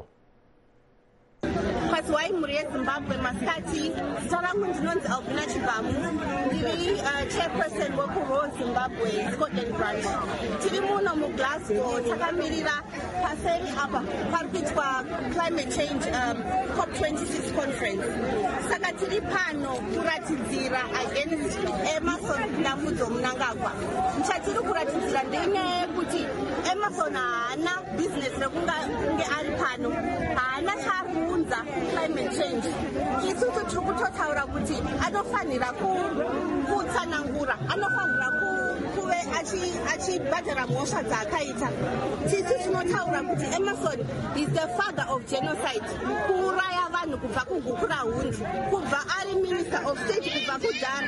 Why Muri Zimbabwe Maskati, Solangu Ndinonzi Albina Chibamu, ndiri chairperson wekuro Zimbabwe Scotland branch. Tiri muno mu Glasgow takamirira paseri apa parikuitwa climate change um, COP twenty-six conference. Saka tiri pano kuratidzira against Emmerson Nafudzo Mnangagwa. Nchatiri kuratidzira ndenyaya yekuti Emmerson haana business rekunge ari pano, haana chaarikuunza climate change. Isusu tiri kutotaura kuti anofanira kutsanangura, anofanira kuve achibhadhara mhosva dzaakaita. Tisu tinotaura kuti Emmerson is the father of genocide, kuuraya vanhu kubva kugukura hundi, kubva ari minister of state kubva kudhara.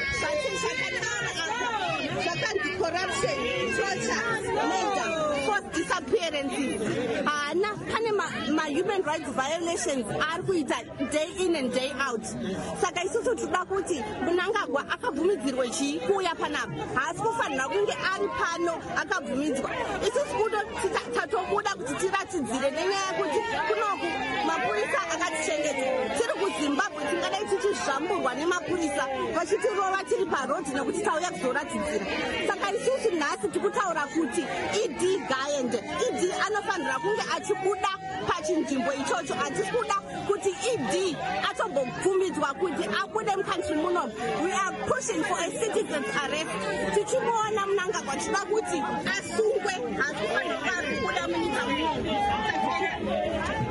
Zvakanzi corruption, torture, murder, forced disappearances. Haana pane ma human rights violations ari kuita day in and day out. Saka isusu tinoda kuti Mnangagwa akabvumidzirwe chii kuuya panapa, haasi kufanira kunge ari pano akabvumidzwa. Isusu kudo tatobuda kuti tiratidzire nenyaya yekuti kunoku mapurisa akatichengeta. Tiri kuZimbabwe tingadai tichizvamburwa nemapurisa vachitirova tiri parodi nekuti tauya kuzoratidzira. Saka isusu nhasi tikutaura kuti Idi Gayende, Idi anofanira kunge achibuda pachinzvimbo ichocho, atikuda kuti E D atobobvumidzwa kuti abude mukantri muno. We are pushing for a citizen's arrest. Tichimona Mnangagwa tichida kuti asungwe hasifanira kubuda munyika muno.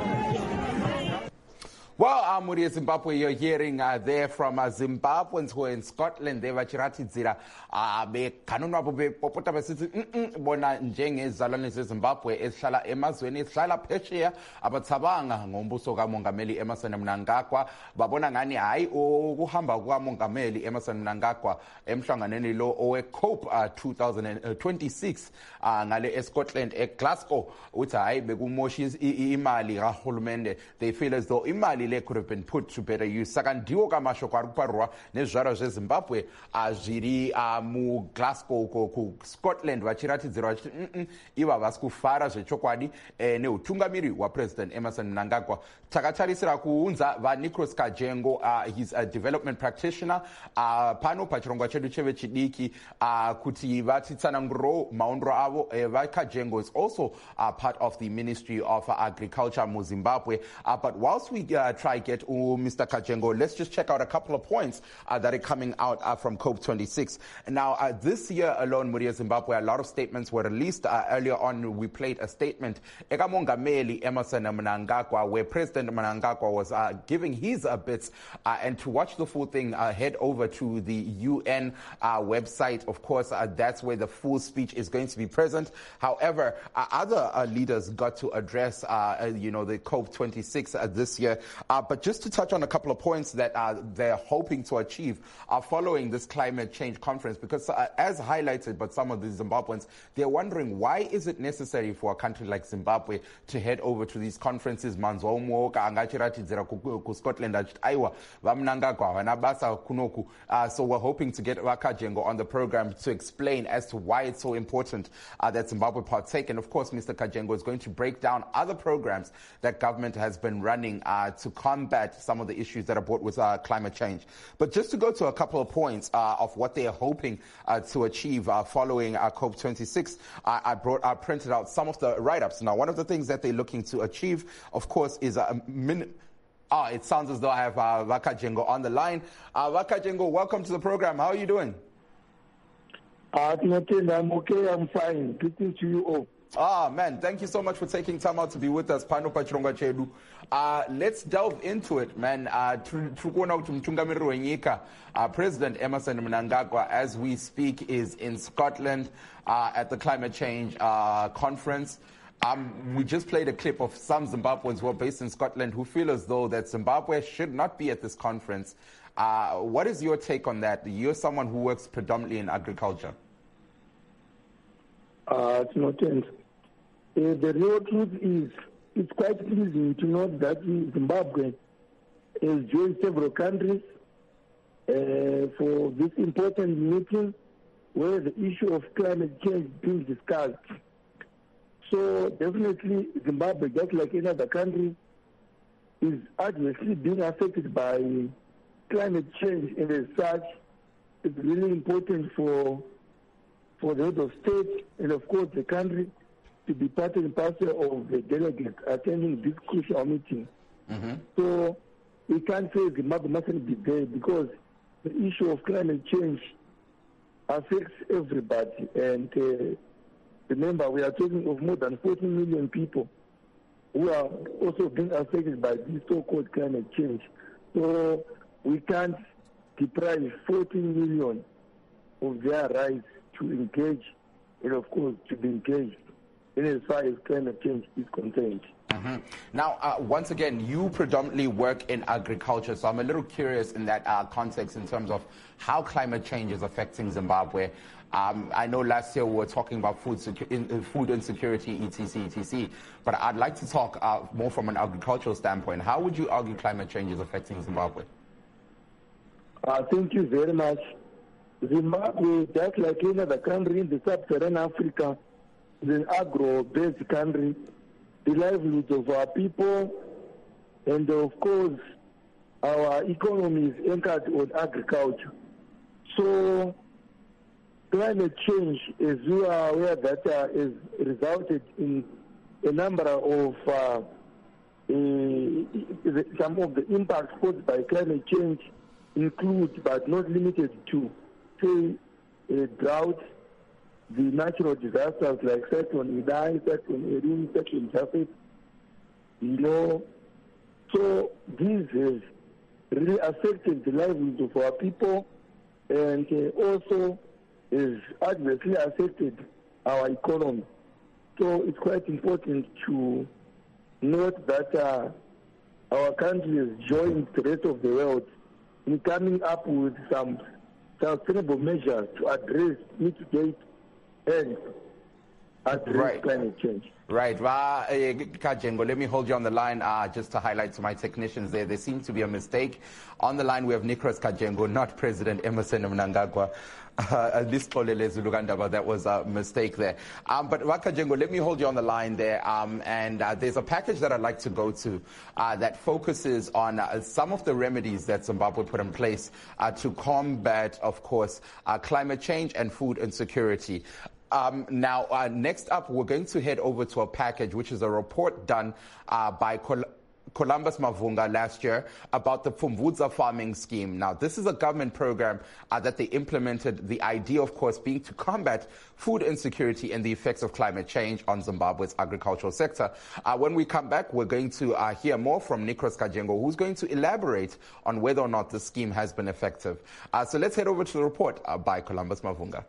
Well, uh, Muri Zimbabwe, you're hearing uh, there from uh, Zimbabweans who are in Scotland. They vachiratidzira uh, bekanonwa popota besithi bona njengezalwane zeZimbabwe esihlala emazweni esihlala phesheya abathaba ngombuso kaMongameli Emmerson Mnangagwa babona ngani hayi ukuhamba kukaMongameli Emmerson Mnangagwa emhlanganweni lo owe COPE uh, twenty twenty-six uh, ngale eScotland eGlasgow uthi hayi bekumoshi imali kahulumende. They feel as though imali could have been put to better use. Sakandiwo kamasho kwaruparwa nezvaro zveZimbabwe zviri mu Glasgow ku Scotland vachiratidzira vachiti iva vasi kufara zvechokwadi neutungamiri hwaPresident Emmerson Mnangagwa. Takatarisira kuunza vaNicholas Kajengo, uh, he's a development practitioner uh, pano pachirongwa chedu chevechidiki uh, kuti vatitsananguro maondro avo. uh, Kajengo is also uh, part of the Ministry of Agriculture mu Zimbabwe. Uh, but whilst we uh, try get uh, Mister Kajengo, let's just check out a couple of points uh, that are coming out uh, from COPE twenty-six. Now, uh, this year alone, Muria Zimbabwe, a lot of statements were released. Uh, earlier on, we played a statement, Eka Mongameli Emmerson Mnangagwa, where President Mnangagwa was uh, giving his uh, bits. Uh, and to watch the full thing, uh, head over to the U N uh, website. Of course, uh, that's where the full speech is going to be present. However, uh, other uh, leaders got to address, uh, you know, the COPE twenty-six uh, this year. Uh, but just to touch on a couple of points that uh, they're hoping to achieve uh, following this climate change conference, because uh, as highlighted by some of the Zimbabweans, they're wondering why is it necessary for a country like Zimbabwe to head over to these conferences. Manzomo angachiratidzira ku Scotland achiti aiwa vaMnangagwa vanabasa kunoku. So we're hoping to get Kajengo on the program to explain as to why it's so important uh, that Zimbabwe partake. And of course, Mister Kajengo is going to break down other programs that government has been running uh, to combat some of the issues that are brought with uh, climate change. But just to go to a couple of points uh, of what they are hoping uh, to achieve uh, following uh, COPE twenty-six, uh, I brought, I printed out some of the write-ups. Now, one of the things that they're looking to achieve, of course, is a min. Ah, it sounds as though I have uh, Vakajengo on the line. Uh, Vakajengo, welcome to the program. How are you doing? Uh, I'm okay. I'm fine. Greetings to you all. Ah, man, thank you so much for taking time out to be with us. Pano Pachirongwa Chedu. Uh, let's delve into it, man. Uh, uh, President Emmerson Mnangagwa, as we speak, is in Scotland uh, at the climate change uh, conference. Um, we just played a clip of some Zimbabweans who are based in Scotland who feel as though that Zimbabwe should not be at this conference. Uh, what is your take on that? You're someone who works predominantly in agriculture. Uh, it's not tense. Uh, the real truth is, it's quite pleasing to note that Zimbabwe has joined several countries uh, for this important meeting where the issue of climate change is being discussed. So definitely Zimbabwe, just like any other country, is adversely being affected by climate change, and as such, it's really important for for the head of state and of course the country to be part and parcel of the delegates attending this crucial meeting. Mm-hmm. So we can't say Zimbabwe mustn't be there because the issue of climate change affects everybody. And uh, remember, we are talking of more than fourteen million people who are also being affected by this so-called climate change. So we can't deprive fourteen million of their rights to engage and, of course, to be engaged in as far as climate change is concerned. Mm-hmm. Now, uh, once again, you predominantly work in agriculture, so I'm a little curious in that uh, context in terms of how climate change is affecting Zimbabwe. Um, I know last year we were talking about food, secu- in, uh, food insecurity, et cetera, et cetera, but I'd like to talk uh, more from an agricultural standpoint. How would you argue climate change is affecting Zimbabwe? Uh, thank you very much. Zimbabwe, just like any other country in the sub-Saharan Africa, is an agro-based country. The livelihoods of our people and, of course, our economy is anchored on agriculture. So climate change, as you are aware, that uh, has resulted in a number of uh, the, some of the impacts caused by climate change include, but not limited to, say, a drought, the natural disasters like Cyclone Idai, Cyclone Erin, Cyclone Japheth, you know. So this has really affected the livelihoods of our people, and uh, also has adversely affected our economy. So it's quite important to note that uh, our country has joined the rest of the world in coming up with some sustainable measures to address, mitigate, and address Right. climate change. Right. Uh, Kajengo, let me hold you on the line uh, just to highlight to my technicians there. There seems to be a mistake. On the line, we have Nicholas Kajengo, not President Emmerson Mnangagwa. Uh, this Zulugandaba, that was a mistake there. Um, but Kajengo, let me hold you on the line there. Um, and uh, there's a package that I'd like to go to uh, that focuses on uh, some of the remedies that Zimbabwe put in place uh, to combat, of course, uh, climate change and food insecurity. Um, now, uh, next up, we're going to head over to a package, which is a report done uh, by Col- Columbus Mavunga last year about the Pfumvudza farming scheme. Now, this is a government program uh, that they implemented, the idea, of course, being to combat food insecurity and the effects of climate change on Zimbabwe's agricultural sector. Uh, when we come back, we're going to uh, hear more from Nicholas Kajengo, who's going to elaborate on whether or not the scheme has been effective. Uh, so let's head over to the report uh, by Columbus Mavunga.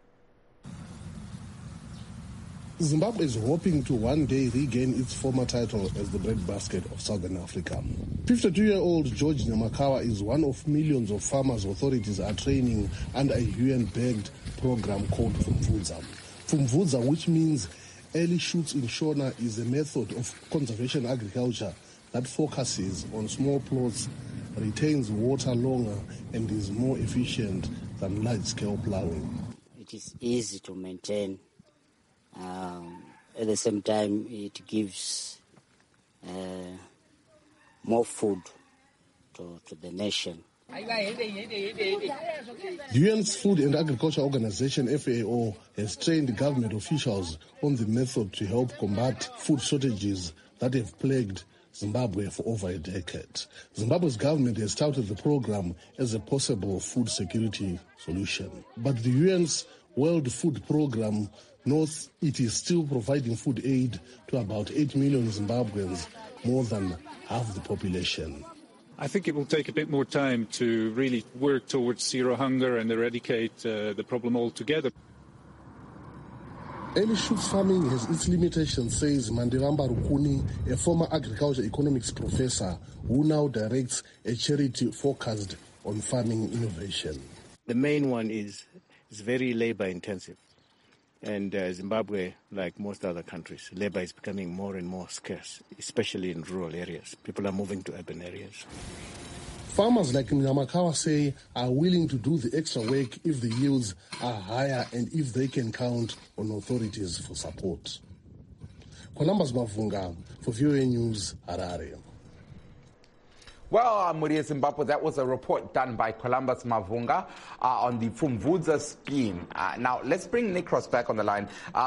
Zimbabwe is hoping to one day regain its former title as the breadbasket of Southern Africa. fifty-two-year-old George Nyamakawa is one of millions of farmers authorities are training under a U N-backed program called Pfumvudza. Pfumvudza, which means early shoots in Shona, is a method of conservation agriculture that focuses on small plots, retains water longer, and is more efficient than large-scale plowing. It is easy to maintain. Um, at the same time, it gives uh, more food to, to the nation. The U N's Food and Agriculture Organization, F A O, has trained government officials on the method to help combat food shortages that have plagued Zimbabwe for over a decade. Zimbabwe's government has touted the program as a possible food security solution. But the U N's World Food Program notes it is still providing food aid to about eight million Zimbabweans, more than half the population. I think it will take a bit more time to really work towards zero hunger and eradicate uh, the problem altogether. Early shoots farming has its limitations, says Mandevamba Rukuni, a former agriculture economics professor who now directs a charity focused on farming innovation. The main one is, is very labor intensive. And uh, Zimbabwe, like most other countries, labor is becoming more and more scarce, especially in rural areas. People are moving to urban areas. Farmers like Nyamakawa say are willing to do the extra work if the yields are higher and if they can count on authorities for support. Columbus Mavunga for V O A News, Harare. Well, uh, Muria Zimbabwe, that was a report done by Columbus Mavunga uh, on the Pfumvudza scheme. Uh, now, let's bring Nicholas back on the line. Uh,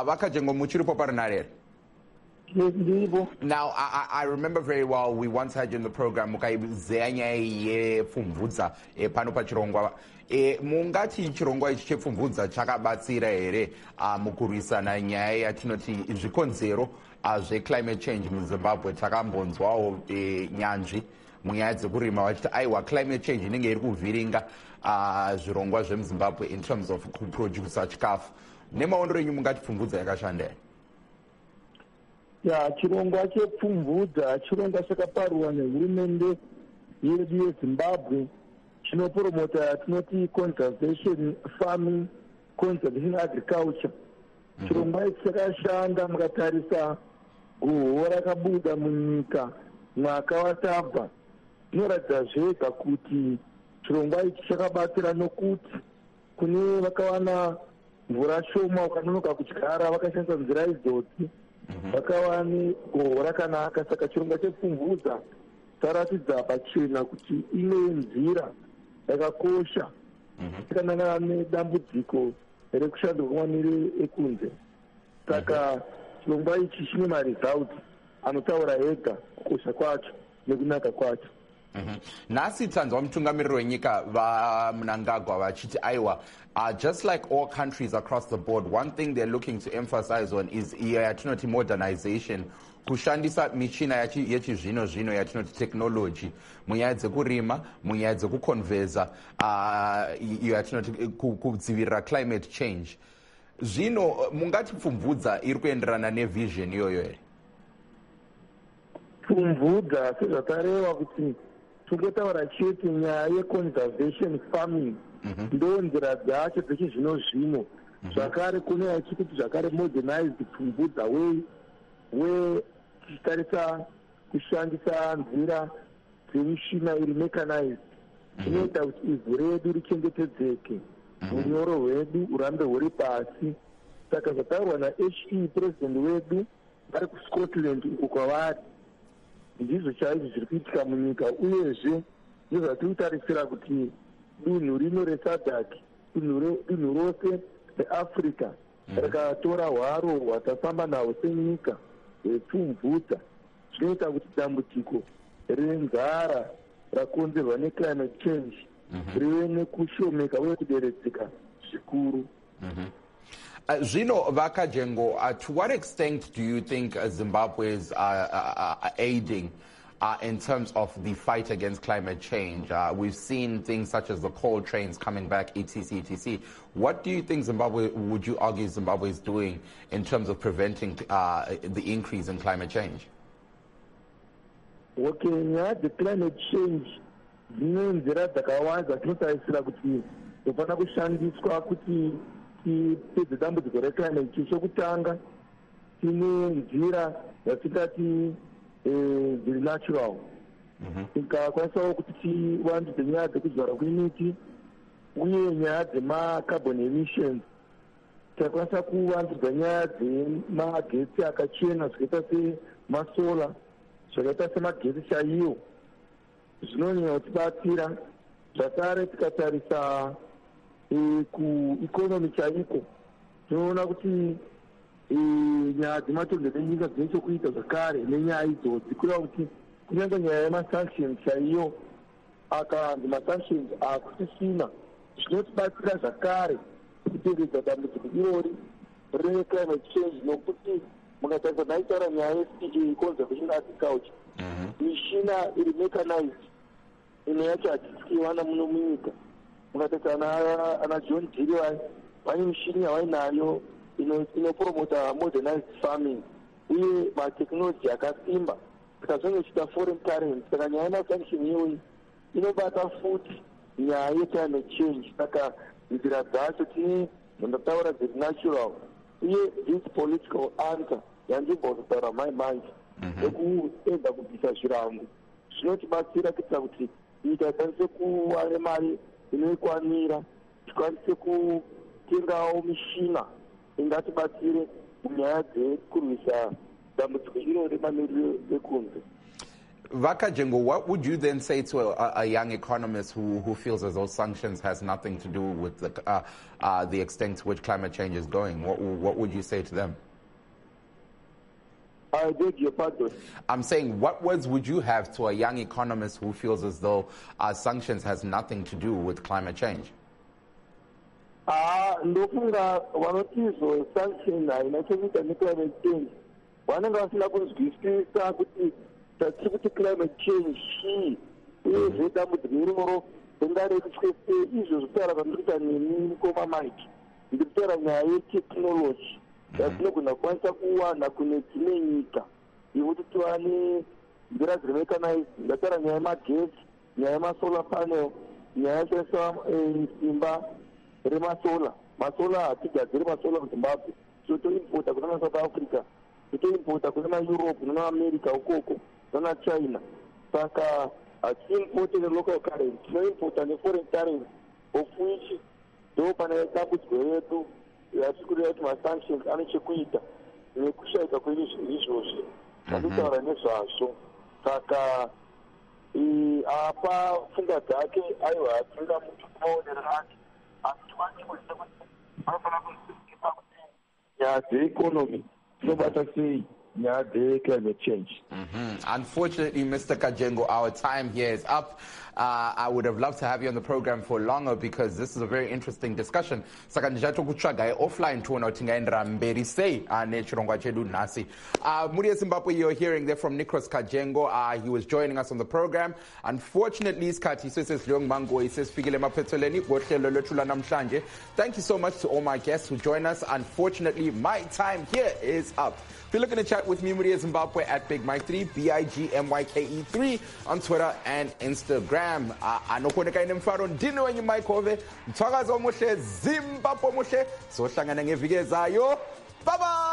Now, I, I remember very well, we once had you in the program, Pfumvudza, pano pa Chirongwa. Mungati Chirongwa ichi chepfumvudza chakabatsira here mukurwisana nyaya yatinoti zvikonzero zveclimate change muZimbabwe. Takambonzwawo nyanzvi munyaya dzekurima vachiti aiwa climate change inenge iri kuvhiringa zvirongwa zvemuZimbabwe in terms of kuprodusa chikafu. Nemaondero enyu mungati pfumvudza yakashanda here? Ya, chirongwa chepfumvudza chirongwa chakaparwa nehurumende yedu yeZimbabwe chinopromota yatinoti conservation farming, conservation agriculture. Chirongwa ichi chakashanda mukatarisa guhwo rakabuda munyika mwaka watabva. Zvinoratidza zvega kuti chirongwa ichi chakabatsira nokuti kune vakawana mvura shoma ukanonoka kudyara vakashandisa nzira idzodzi vakawane gohwo rakanaka. Saka chirongwa chepfumvudza charatidza pachena kuti imwe nzira yakakosha tikanangana nedambudziko rekushandurwa mamiriro ekunze. Saka chirongwa ichi chine maresults anotaura ega kukosha kwacho nekunaka kwacho. Nhasi tanzwa mutungamiriri wenyika vaMnangagwa vachiti aiwa uh, just like all countries across the board, one thing they're looking to emphasize on is iyo yatinoti modernization, kushandisa michina yechizvino zvino yatinoti technology munyaya dzekurima, munyaya dzekukonveza uh, iyo yatinoti kudzivirira climate change. Zvino mungatipfumvudza iri kuenderana nevision iyoyo here? Pfumvudza sezvatareva kuti togotaura chete nyaya yeconservation farming ndo nzira dzacho dzechizvino zvino. Zvakare kune yachikuti zvakare modernized pfumvudza way we tichitarisa kushandisa nzira dzemishina iri mechanized inoita kuti ivhu redu richengetedzeke, unyoro hwedu urambe huri pasi. Saka zvataurwa naH E president wedu vari kuScotland uko kwavari ndizvo chaizvo zviri kuitika munyika, uyezve ndizvatiri kutarisira kuti dunhu rino reSADC, dunhu rose reAfrica rakatora hwaro hwatafamba nahwo senyika hwepfumvudza, zvinoita kuti dambudziko renzara rakonzerwa neclimate change rive nekushomeka uye kuderedzeka zvikuru. Uh, Zvino Vakajengo, uh, to what extent do you think uh, Zimbabwe is uh, uh, aiding uh, in terms of the fight against climate change? Uh, we've seen things such as the coal trains coming back, et cetera, et cetera. What do you think Zimbabwe, would you argue Zimbabwe is doing in terms of preventing uh, the increase in climate change? Okay, yeah, the climate change, nzira dzakawanda tinotarisira kuti tofana kushandiswa kuti tipedze dambudziko reclimate change. Chokutanga tine nzira yatingati dziri natural, tikakwanisawo kuti tiwandudze nyaya dzekudyarwa kwemiti uye nyaya dzemacarbon emissions. Tikakwanisa kuvandudza nyaya dzemagetsi akachena zvakaita semasola, zvakaita semagetsi chaiwo, zvinonyanya kutibatsira. Zvakare tikatarisa kuikonomi chaiko tinoona kuti nyaya dzematongo enyika dzine chokuita zvakare nenyaya idzodzi, kureva kuti kunyange nyaya yemasanctions chaiyo akanzi masanctions akusisina, zvinotibatsira zvakare kutevedza dambudziko irori reclimate change. Nokuti mukatarisa naitaura nyaya ye conservation agriculture, mishina iri mechanized imwe yacho hatisikiwana muno munyika. Mukatarisa ana John Deere vane mishini yavainayo inopromota modernized farming uye matechnology akasimba, tikazonge chita foreign currency. Saka nyaya yemasanction iyoyi inobata futi nyaya yeclimate change. Saka nzira dzacho tine ndataura dziri natural uye this political answer yanzvimbo kutaura mai manje yekuedza kubvisa zvirango zvinotibatsira kuitira kuti nyika ikwanise kuva nemari inoikwanira, tikwanise kutengawo mishina ingatibatsire munyaya dzekurwisa dambudziko iro remamiriro ekunze. Vakajengo, what would you then say to a, a young economist who, who feels as though sanctions has nothing to do with the, uh, uh, the extent to which climate change is going? What, what would you say to them? I beg your pardon. I'm saying, what words would you have to a young economist who feels as though uh, sanctions has nothing to do with climate change? Ah, ndofunga vanotizwa sanction haina chekuita neclimate change vanenge vasina kunzwisisa kuti tatiri kuti climate change chii uyezve dambudziko iroro ringaretu twese. Izvo zvitaura zvandiri kuita nemi mukoma mike, ndiri kutaura nyaya yetechnology yatinogona kukwanisa kuwana kune dzimwe nyika yekuti tiwane nzira dziri mechanized. Ndataura nyaya yemagetsi, nyaya yemasolar panel, nyaya yashandisa simba remasola. Masola hatigadziri masola muZimbabwe, so toimpota kune maSouth Africa, toimpota kune maEurope nemaAmerica ukoko nana China. Saka hatiimpote nelocal currency, tinoimpota neforeign currency, of which ndo pane dambudziko redu yatikurira kuti masanctions ane chekuita nekushaika kweizvozvi zvanditaura nezvazvo. Saka apa pfungwa dzake aiwa atinga mutu kumaonero ake, asi tikwanikwese kuti vanofana kunzwisisa kuti nyaya dzeeconomy dzinobata sei yeah, the climate change. Mm-hmm. Unfortunately, Mister Kajengo, our time here is up. Uh, I would have loved to have you on the program for longer because this is a very interesting discussion. Saka ndichato kutsvaga offline tuona kuti tingaendera mberi sei nechirongwa chedu nhasi. Muri yeZimbabwe, you're hearing there from Nicholas Kajengo. Uh, he was joining us on the program. Unfortunately, isikhathi sesesihlong mango isesifikile emaphethelweni kohlelo lwethu namhlanje. Thank you so much to all my guests who join us. Unfortunately, my time here is up. If you're looking to chat with me, Muri yeZimbabwe at Big Mike three, B I G M Y K E three on Twitter and Instagram. Anokoneka ine mfaro ndino wenye Mike Hove. Mthwakazi omuhle, Zimbabwe omuhle. Sohlangana ngeviki ezayo. Bye bye.